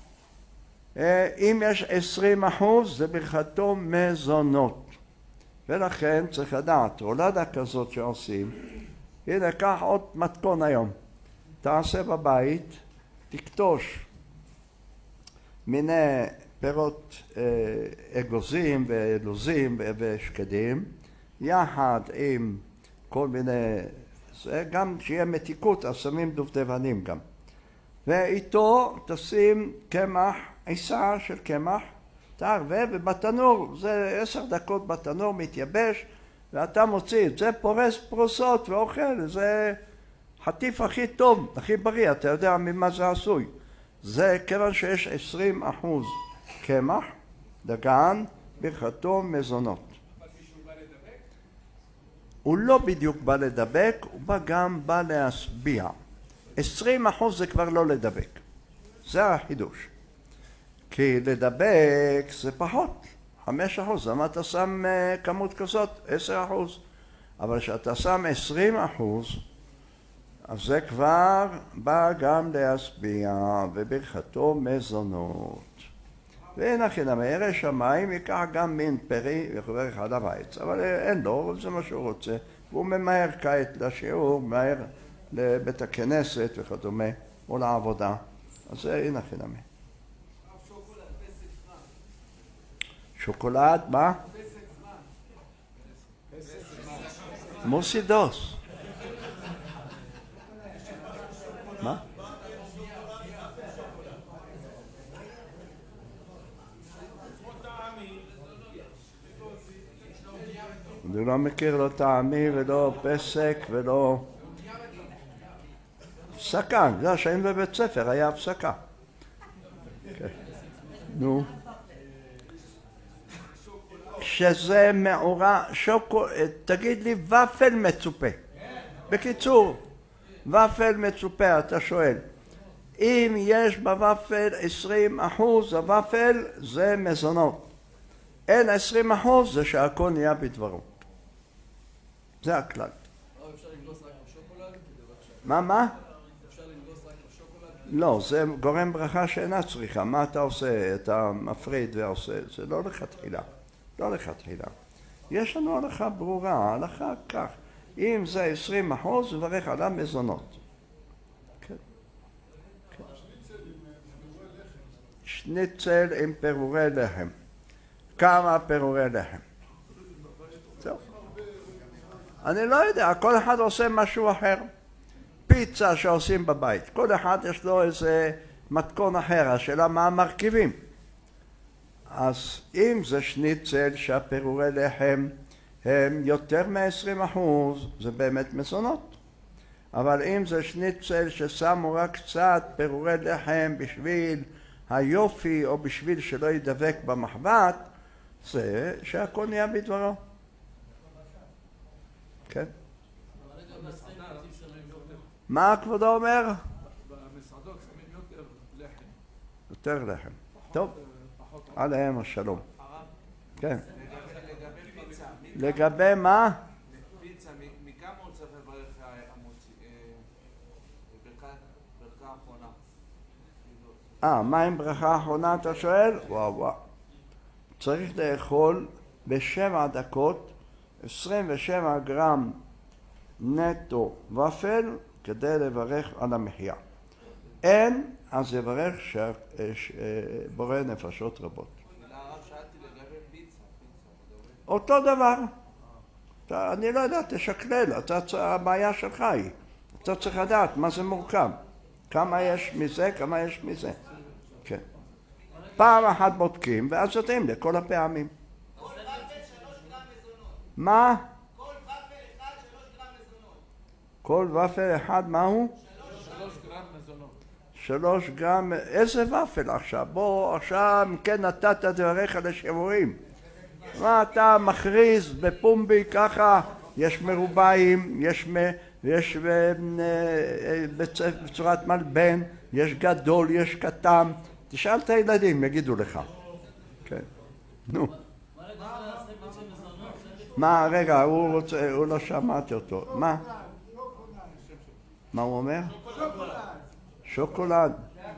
אם יש עשרים אחוז, זה ברכתו מזונות. ולכן צריך לדעת, הולדה כזאת שעושים, הנה, קח עוד מתכון היום. תעשה בבית, תקטוש מיני פירות אגוזים ולוזים ושקדים, יחד עם כל מיני, זה גם שיהיה מתיקות, אז שמים דובדבנים גם. ואיתו תשים קמח, עיסה של קמח, תערבב ובתנור, זה עשר דקות בתנור מתייבש, ואתה מוציא את זה, פורס פרוסות ואוכל, זה חטיף הכי טוב, הכי בריא, אתה יודע ממה זה עשוי. זה כיוון שיש עשרים אחוז קמח, דגן, ברכתו מזונות. הוא לא בדיוק בא לדבק, הוא בא גם בא להשביע. עשרים אחוז זה כבר לא לדבק. זה החידוש. כי לדבק זה פחות. חמש אחוז. למה אתה שם כמות כזאת? עשר אחוז. אבל כשאתה שם עשרים אחוז, אז זה כבר בא גם להשביע, וברכתו מזונות. והנה חינם, ירא שמיים ייקח גם מין פרי ויחבר עליו העץ, אבל אין לו, זה מה שהוא רוצה, והוא ממהר כעת לשיעור, מהר לבית הכנסת וכדומה, או לעבודה. אז זה הנה חינם. שוקולד, מה? מוסידוס. מה? אני לא מכיר לא טעמי ולא פסק ולא הפסקה. זה השם בבית ספר, היה הפסקה. נו. שזה מעורה, שוקולד, תגיד לי ופל מצופה. בקיצור, ופל מצופה, אתה שואל. אם יש בוופל עשרים אחוז, הוופל זה מזונות. אין עשרים אחוז, זה שהכל נהיה בדברו. זה הכלל. אפשר לגלוס רק בשוקולד? מה, מה? אפשר לגלוס רק בשוקולד? לא, זה גורם ברכה שאינה צריכה. מה אתה עושה? אתה מפריד ועושה. זה לא לכתחילה. לא לכתחילה. יש לנו הלכה ברורה, הלכה כך. אם זה עשרים אחוז, מברך עליו מזונות. כן. שניצל עם פירורי לחם. כמה פירורי לחם? זהו. אני לא יודע, כל אחד עושה משהו אחר. פיצה שעושים בבית, כל אחד יש לו איזה מתכון אחר, השאלה מה המרכיבים. אז אם זה שניצל שהפירורי לחם הם יותר מ-עשרים אחוז, זה באמת מזונות. אבל אם זה שניצל ששמו רק קצת פירורי לחם בשביל היופי או בשביל שלא ידבק במחבת, זה שהכל נהיה בדברו. כן? מה כבודו אומר? במסעדות שמים יותר לחם. יותר לחם. טוב, עליהם השלום. כן. לגבי מה? פיצה, מכמה הוא צריך לברך ברכה האחרונה? אה, מה עם ברכה האחרונה אתה שואל? וואו וואו. צריך לאכול בשבע דקות עשרים ושבע גרם נטו ופל כדי לברך על המחיה. אין, אז יברך שבורא נפשות רבות. הרב שאלתי לגבי פיצה. אותו דבר. אני לא יודע, תשקלל, הבעיה שלך היא. אתה צריך לדעת מה זה מורכב. כמה יש מזה, כמה יש מזה. כן. פעם אחת בודקים, ואז יודעים לכל הפעמים. כל ופל שלוש גרם מזונות. מה? כל ופל אחד שלוש גרם מזונות. כל ופל אחד מהו? שלוש גרם מזונות. שלוש גרם, איזה ופל עכשיו? בוא עכשיו כן נתת דבריך לשיעורים. מה אתה מכריז בפומבי ככה? יש מרובעים, יש, מ, יש בצורת מלבן, יש גדול, יש קטן. תשאל את הילדים, יגידו לך. כן. נו. מה, רגע, הוא רוצה, הוא לא שמעתי אותו. מה? מה הוא אומר? שוקולד.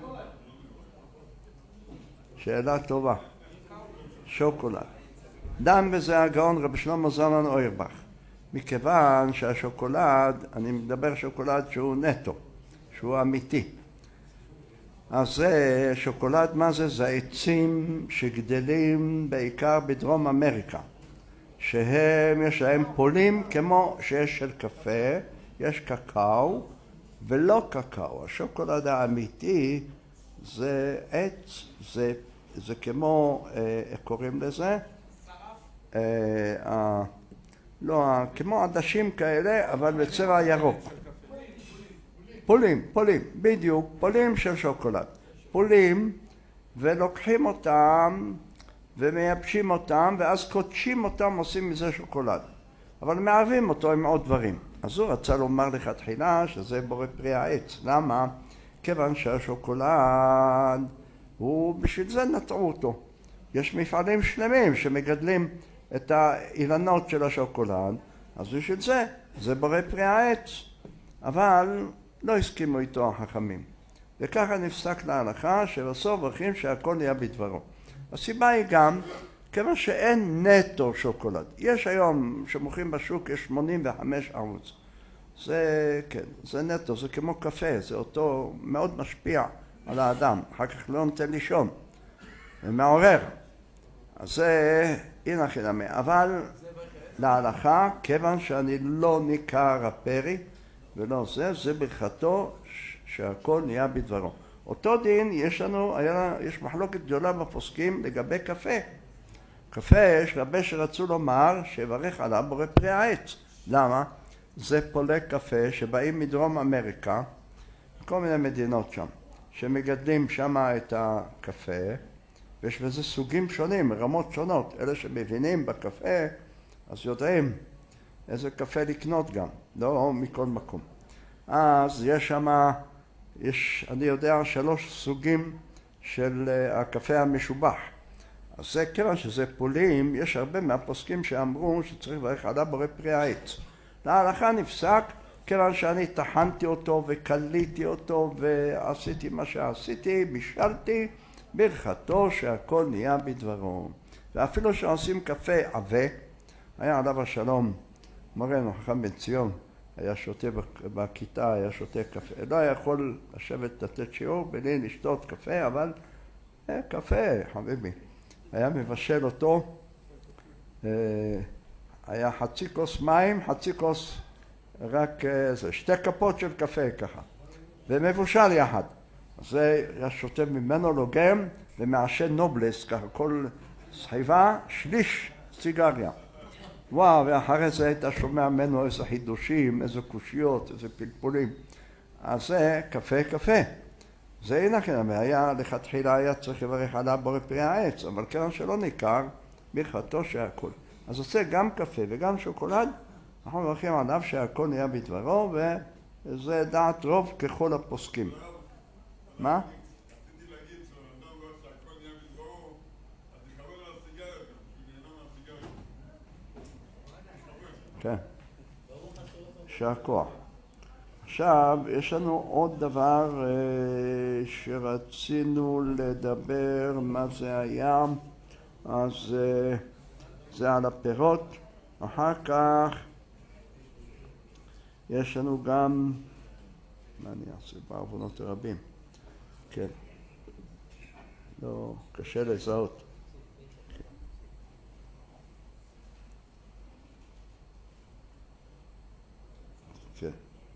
שאלה טובה. שוקולד. דן בזה הגאון רבי שלמה זלמן אוירבך. מכיוון שהשוקולד, אני מדבר שוקולד שהוא נטו, שהוא אמיתי. אז זה שוקולד, מה זה? זה עצים שגדלים בעיקר בדרום אמריקה, שהם, יש להם פולים כמו שיש של קפה, יש קקאו ולא קקאו. השוקולד האמיתי זה עץ, זה, זה כמו, איך קוראים לזה? אה, אה, לא, כמו עדשים כאלה, אבל בצבע ירוק. פולים, פולים, בדיוק, פולים של שוקולד. פולים, ולוקחים אותם ומייבשים אותם, ואז קודשים אותם, עושים מזה שוקולד. אבל מערבים אותו עם עוד דברים. אז הוא רצה לומר לך תחילה שזה בורא פרי העץ. למה? כיוון שהשוקולד, הוא בשביל זה נטעו אותו. יש מפעלים שלמים שמגדלים את האילנות של השוקולד, אז בשביל זה, זה בורא פרי העץ. אבל לא הסכימו איתו החכמים. וככה נפסק להלכה שבסוף בורכים שהכל נהיה בדברו. הסיבה היא גם, כיוון שאין נטו שוקולד. יש היום שמוכרים בשוק, יש שמונים וחמישה אחוז. זה, כן, זה נטו, זה כמו קפה, זה אותו מאוד משפיע על האדם. אחר כך לא נותן לישון. זה מעורר. אז זה, הנה חינמי. אבל להלכה, כיוון שאני לא ניכר הפרי, ולא זה, זה ברכתו שהכל נהיה בדברו. אותו דין, יש לנו, היה, יש מחלוקת גדולה בפוסקים לגבי קפה. קפה, יש רבה שרצו לומר שיברך עליו בורא פרי העץ. למה? זה פולי קפה שבאים מדרום אמריקה, כל מיני מדינות שם, שמגדלים שם את הקפה, ויש בזה סוגים שונים, רמות שונות. אלה שמבינים בקפה, אז יודעים איזה קפה לקנות גם, לא מכל מקום. אז יש שם, יש, אני יודע, שלוש סוגים של הקפה המשובח. אז זה כיוון שזה פולים, יש הרבה מהפוסקים שאמרו שצריך לברך עליו בורא פרי העץ. להלכה נפסק, כיוון שאני טחנתי אותו וקליתי אותו ועשיתי מה שעשיתי, בישלתי, ברכתו שהכל נהיה בדברו. ואפילו שעושים קפה עבה, היה עליו השלום, מורנו חכם בן ציון, היה שותה בכיתה, היה שותה קפה. לא היה יכול לשבת לתת שיעור בלי לשתות קפה, אבל אה, קפה, חביבי. היה מבשל אותו, אה, היה חצי כוס מים, חצי כוס רק איזה, שתי כפות של קפה ככה, ומבושל יחד. אז זה היה שותה ממנו לוגם ומעשן נובלס, ככה כל סחיבה, שליש סיגריה. וואו, ואחרי זה היית שומע ממנו איזה חידושים, איזה קושיות, איזה פלפולים. אז זה קפה קפה. זה אין לכם, היה לכתחילה היה צריך לברך עליו בורא פרי העץ, אבל כיוון שלא ניכר, ברכתו שהכל. אז עושה גם קפה וגם שוקולד, אנחנו מברכים עליו שהכל נהיה בדברו, וזה דעת רוב ככל הפוסקים. מה? רציתי להגיד שאדם רואה שהכל נהיה בדברו, אז יכוון על הסיגריה גם, שהוא נהנה מהסיגריה. כן. יישר כוח. עכשיו, יש לנו עוד דבר אה, שרצינו לדבר, מה זה היה, אז אה, זה על הפירות. אחר כך יש לנו גם, מה אני אעשה, בערבונות רבים. כן. לא, קשה לזהות. כן.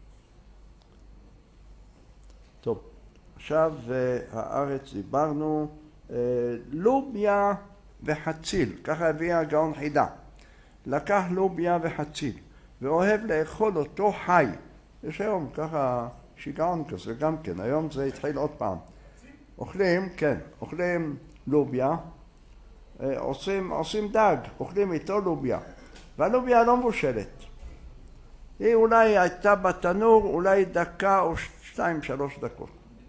טוב, עכשיו הארץ דיברנו, לוביה וחציל, ככה הביא הגאון חידה. לקח לוביה וחציל, ואוהב לאכול אותו חי. יש היום ככה שיגעון כזה גם כן, היום זה התחיל עוד פעם. אוכלים, כן, אוכלים לוביה, עושים, עושים דג, אוכלים איתו לוביה, והלוביה לא מבושלת. היא אולי הייתה בתנור, אולי דקה או שתיים, שלוש דקות.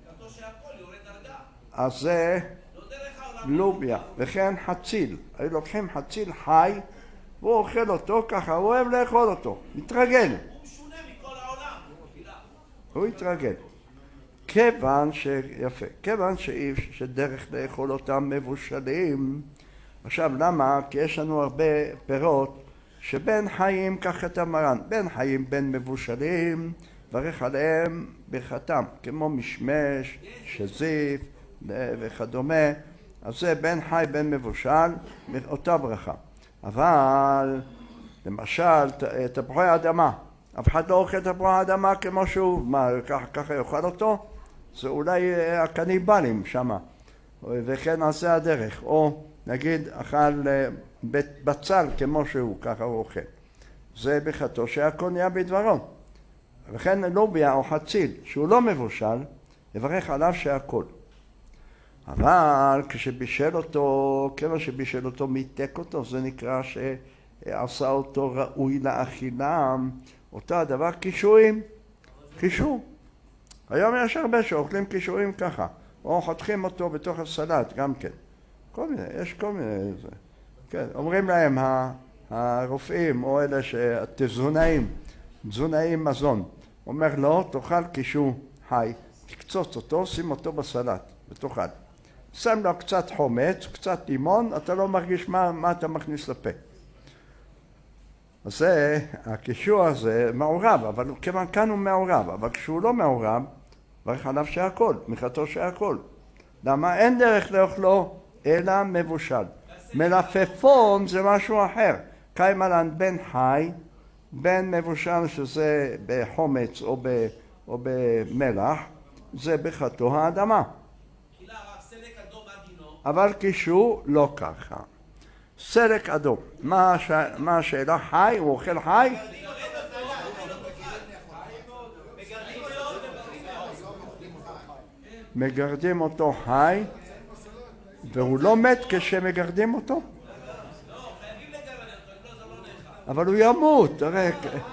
אז זה לוביה, וכן חציל. היו לוקחים חציל חי, והוא אוכל אותו ככה, הוא אוהב לאכול אותו, מתרגל. הוא משונה מכל העולם. הוא התרגל. כיוון ש... יפה, כיוון שאי שדרך לאכול אותם מבושלים. עכשיו למה? כי יש לנו הרבה פירות שבין חיים, כך כתב מרן, בין חיים בין מבושלים, ברך עליהם ברכתם, כמו משמש, שזיף וכדומה. אז זה בין חי בין מבושל, אותה ברכה. אבל למשל תפוחי האדמה, אף אחד לא אוכל תפוחי האדמה כמו שהוא, מה, ככה, ככה יאכל אותו? זה אולי הקניבלים שמה, וכן עשה הדרך, או נגיד אכל בצל כמו שהוא, ככה הוא אוכל. זה ברכתו שהכל נהיה בדברו. וכן לוביה או חציל, שהוא לא מבושל, יברך עליו שהכל. אבל כשבישל אותו, כיוון שבישל אותו מיתק אותו, זה נקרא שעשה אותו ראוי לאכילה. אותו הדבר קישואים, קישור. היום יש הרבה שאוכלים קישואים ככה, או חותכים אותו בתוך הסלט גם כן. כל מיני, יש כל מיני, זה. כן, אומרים להם הרופאים או אלה שהתזונאים, תזונאים מזון, אומר לו, תאכל קישור חי, תקצוץ אותו, שים אותו בסלט ותאכל. שם לו קצת חומץ, קצת לימון, אתה לא מרגיש מה, מה אתה מכניס לפה. אז זה, הקישור הזה מעורב, אבל כיוון כאן הוא מעורב, אבל כשהוא לא מעורב, ברך עליו שהכל, מחתו שהכל. למה? אין דרך לאכלו, אלא מבושל. מלפפון זה משהו אחר. קיימלן בין חי, בין מבושל שזה בחומץ או, ב, או במלח, זה בחתו האדמה. אבל קישור לא ככה. סלק אדום. מה, הש... מה השאלה? חי? הוא אוכל חי? מגרדים אותו חי, והוא לא מת כשמגרדים אותו. אבל הוא ימות, הרי...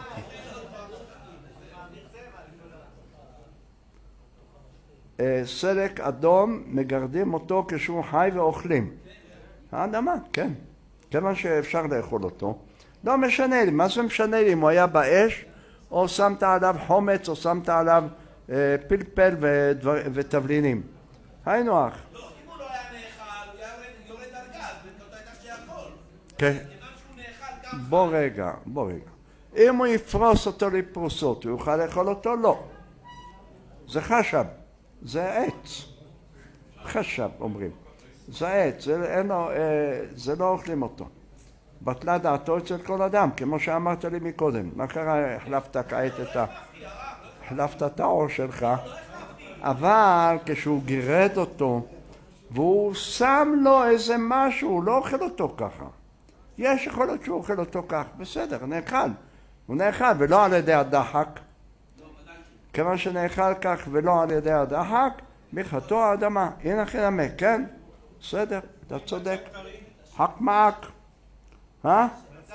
סלק אדום, מגרדים אותו כשהוא חי ואוכלים. האדמה, כן. כיוון שאפשר לאכול אותו. לא משנה לי, מה זה משנה לי אם הוא היה באש, או שמת עליו חומץ, או שמת עליו אה, פלפל ודבר, ותבלינים. היינו אח. לא, אם הוא לא היה נאכל, הוא היה יורד ארגז, וכתוב הייתה שהכל. כן. כיוון שהוא נאכל ככה... בוא רגע, בוא רגע. אם הוא יפרוס אותו לפרוסות, הוא יוכל לאכול אותו? לא. זה חשב. זה עץ. חשב, אומרים. זה עץ, זה, אין לו, אה, זה לא אוכלים אותו. בטלה דעתו אצל כל אדם, כמו שאמרת לי מקודם. מה קרה? החלפת כעת את ה... החלפת את האור שלך, אבל כשהוא גירד אותו, והוא שם לו איזה משהו, הוא לא אוכל אותו ככה. יש יכול להיות שהוא אוכל אותו כך, בסדר, נאכל. הוא נאכל ולא על ידי הדחק. כיוון שנאכל כך ולא על ידי הדחק, מחתו האדמה. הנה כן המק, כן? בסדר, אתה צודק. חק מעק. אה?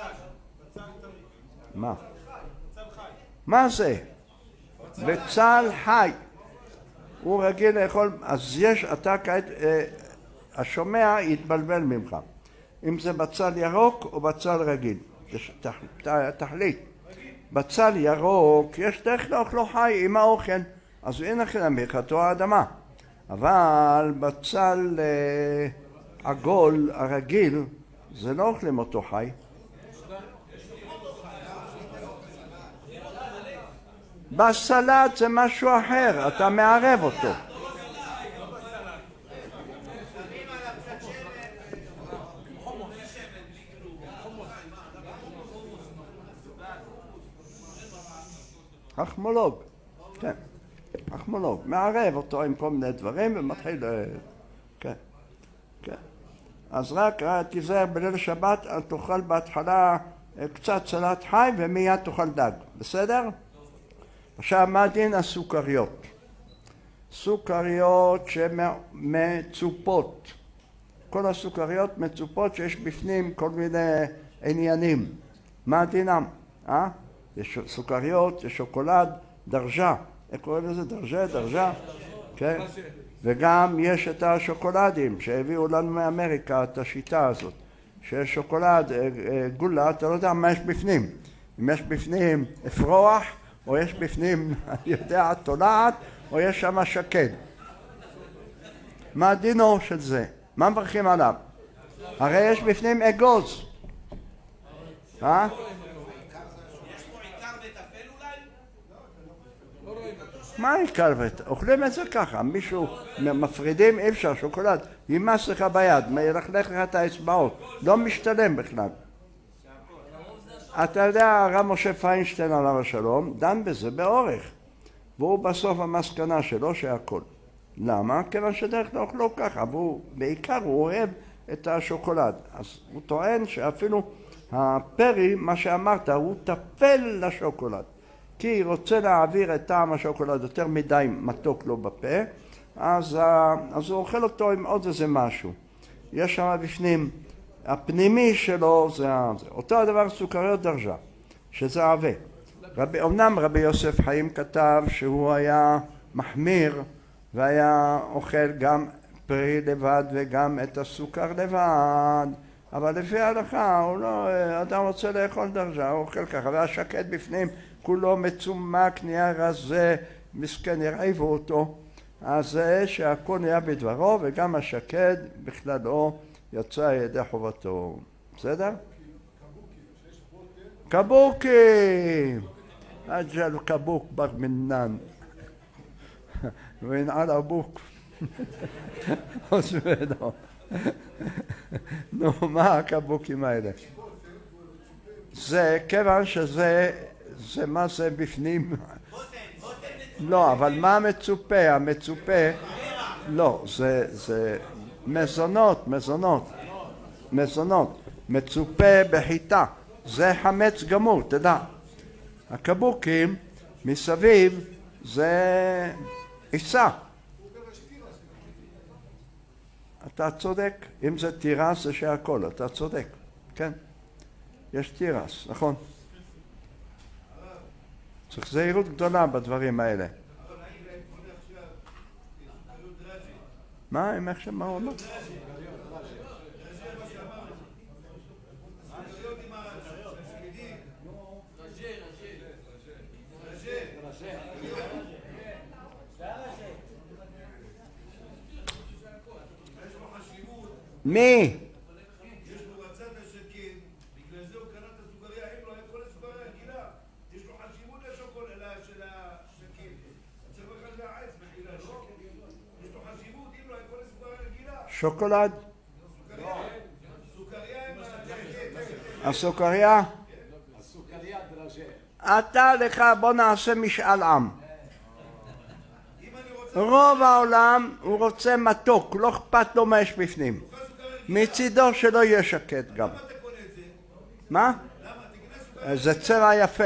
מה? מה זה? בצל חי. הוא רגיל לאכול, אז יש, אתה כעת, אה, השומע יתבלבל ממך. אם זה בצל ירוק או בצל רגיל. תח, ת, תחליט. בצל ירוק, יש דרך לאכלו חי עם האוכל. אז אין לכם מחתו האדמה. אבל בצל אה, עגול, הרגיל, זה לא אוכלים אותו חי. בסלט זה משהו אחר, אתה מערב אותו. חכמולוג, כן, חכמולוג, מערב אותו עם כל מיני דברים ומתחיל, כן, כן. אז רק תיזהר בליל שבת, תאכל בהתחלה קצת סלט חי ומיד תאכל דג, בסדר? עכשיו מה דין הסוכריות? סוכריות שמצופות, כל הסוכריות מצופות שיש בפנים כל מיני עניינים. מה דינם? אה? יש סוכריות, יש שוקולד, דרז'ה. איך קוראים לזה? דרז'ה, דרז'ה? כן. וגם יש את השוקולדים שהביאו לנו מאמריקה את השיטה הזאת. שיש שוקולד, גולה, אתה לא יודע מה יש בפנים. אם יש בפנים אפרוח, או יש בפנים, אני יודע, תולעת, או יש שם שקד. מה דינו של זה? מה מברכים עליו? הרי יש בפנים אגוז. אה? מה עיקר וטפל? אוכלים את זה ככה, מישהו מפרידים, אי אפשר, שוקולד, ימס לך ביד, ילכלך לך את האצבעות, לא משתלם בכלל. אתה יודע, הרב משה פיינשטיין עליו השלום, דן בזה באורך, והוא בסוף המסקנה שלו שהכל. למה? כיוון שדרך לא אוכלו ככה, והוא, בעיקר הוא אוהב את השוקולד. אז הוא טוען שאפילו הפרי, מה שאמרת, הוא טפל לשוקולד. כי רוצה להעביר את טעם השוקולד יותר מדי מתוק לו בפה, אז, אז הוא אוכל אותו עם עוד איזה משהו. יש שם בפנים, הפנימי שלו זה, זה. אותו הדבר סוכריות דרז'ה, שזה עבה. רבי, אמנם רבי יוסף חיים כתב שהוא היה מחמיר והיה אוכל גם פרי לבד וגם את הסוכר לבד, אבל לפי ההלכה הוא לא, אדם רוצה לאכול דרז'ה, הוא אוכל ככה, והשקט בפנים כולו מצומק, נהיה רזה, מסכן, הרעיבו אותו. אז זה שהכל נהיה בדברו, וגם השקד בכללו יצא ידי חובתו. בסדר? קבוקי! אג'ל קבוק בר מנן. וינעל אבוק. נו, מה הקבוקים האלה? זה כיוון שזה, זה מה זה בפנים. לא, אבל מה מצופה? המצופה, לא, זה, זה מזונות, מזונות, מזונות, מצופה בחיטה, זה חמץ גמור, תדע. הקבוקים מסביב זה עיסה. אתה צודק, אם זה תירס זה שהכל, אתה צודק, כן, יש תירס, נכון. צריך זהירות גדולה בדברים האלה. מה, אם איך שמה הוא אומר? מי? יש לו רצת השקד, בגלל זה הוא קנה את הסוכריה, אם לא היה כל הסוכריה רגילה, יש לו חשיבות לשוקולד של השקד. צריך לך להעץ בחילה, לא? יש לו חשיבות, אם לא היה כל הסוכריה רגילה. שוקולד? הסוכריה? הסוכריה דרז'ה. אתה לך, בוא נעשה משאל עם. אם אני רוצה... רוב העולם הוא רוצה מתוק, לא אכפת לו מה יש בפנים. מצידו שלא יהיה שקט גם. למה אתה קונה את זה? מה? למה? תקנה סוכריה. זה צבע יפה.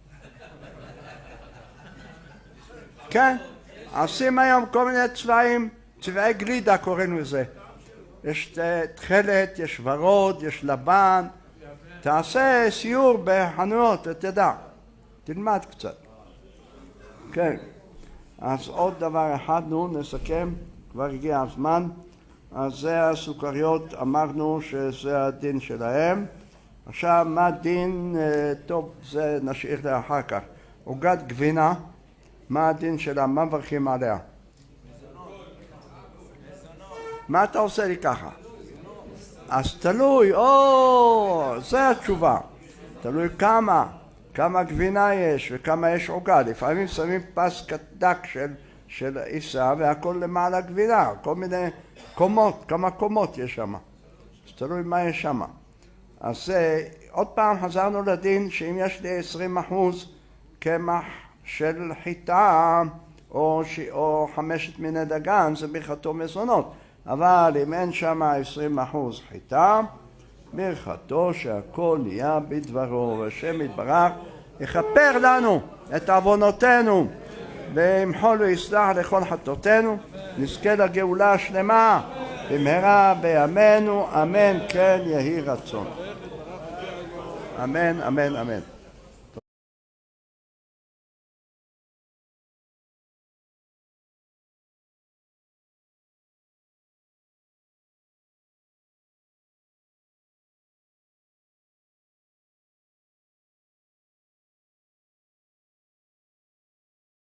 כן, עושים היום כל מיני צבעים, צבעי גלידה קוראים לזה. יש תכלת, יש ורוד, יש לבן. תעשה סיור בחנויות, תדע. תלמד קצת. כן. אז עוד דבר אחד, נו, נסכם, כבר הגיע הזמן. אז זה הסוכריות, אמרנו שזה הדין שלהם. עכשיו, מה דין, טוב, זה נשאיר לאחר כך. עוגת גבינה, מה הדין שלה, מה מברכים עליה? מה אתה עושה לי ככה? אז תלוי, או, זה התשובה. תלוי כמה, כמה גבינה יש וכמה יש עוגה. לפעמים שמים פס דק של, של עיסה והכל למעלה גבינה, כל מיני קומות, כמה קומות יש שם. אז תלוי מה יש שם. אז עוד פעם חזרנו לדין שאם יש לי עשרים אחוז קמח של חיטה או, ש... או חמשת מיני דגן, זה ברכתו מזונות. אבל אם אין שם עשרים אחוז חיטה, ברכתו שהכל נהיה בדברו, והשם יתברך יכפר לנו את עוונותינו וימחול ויסלח לכל חטאותינו, נזכה לגאולה השלמה במהרה בימינו, אמן כן יהי רצון. אמן, אמן, אמן.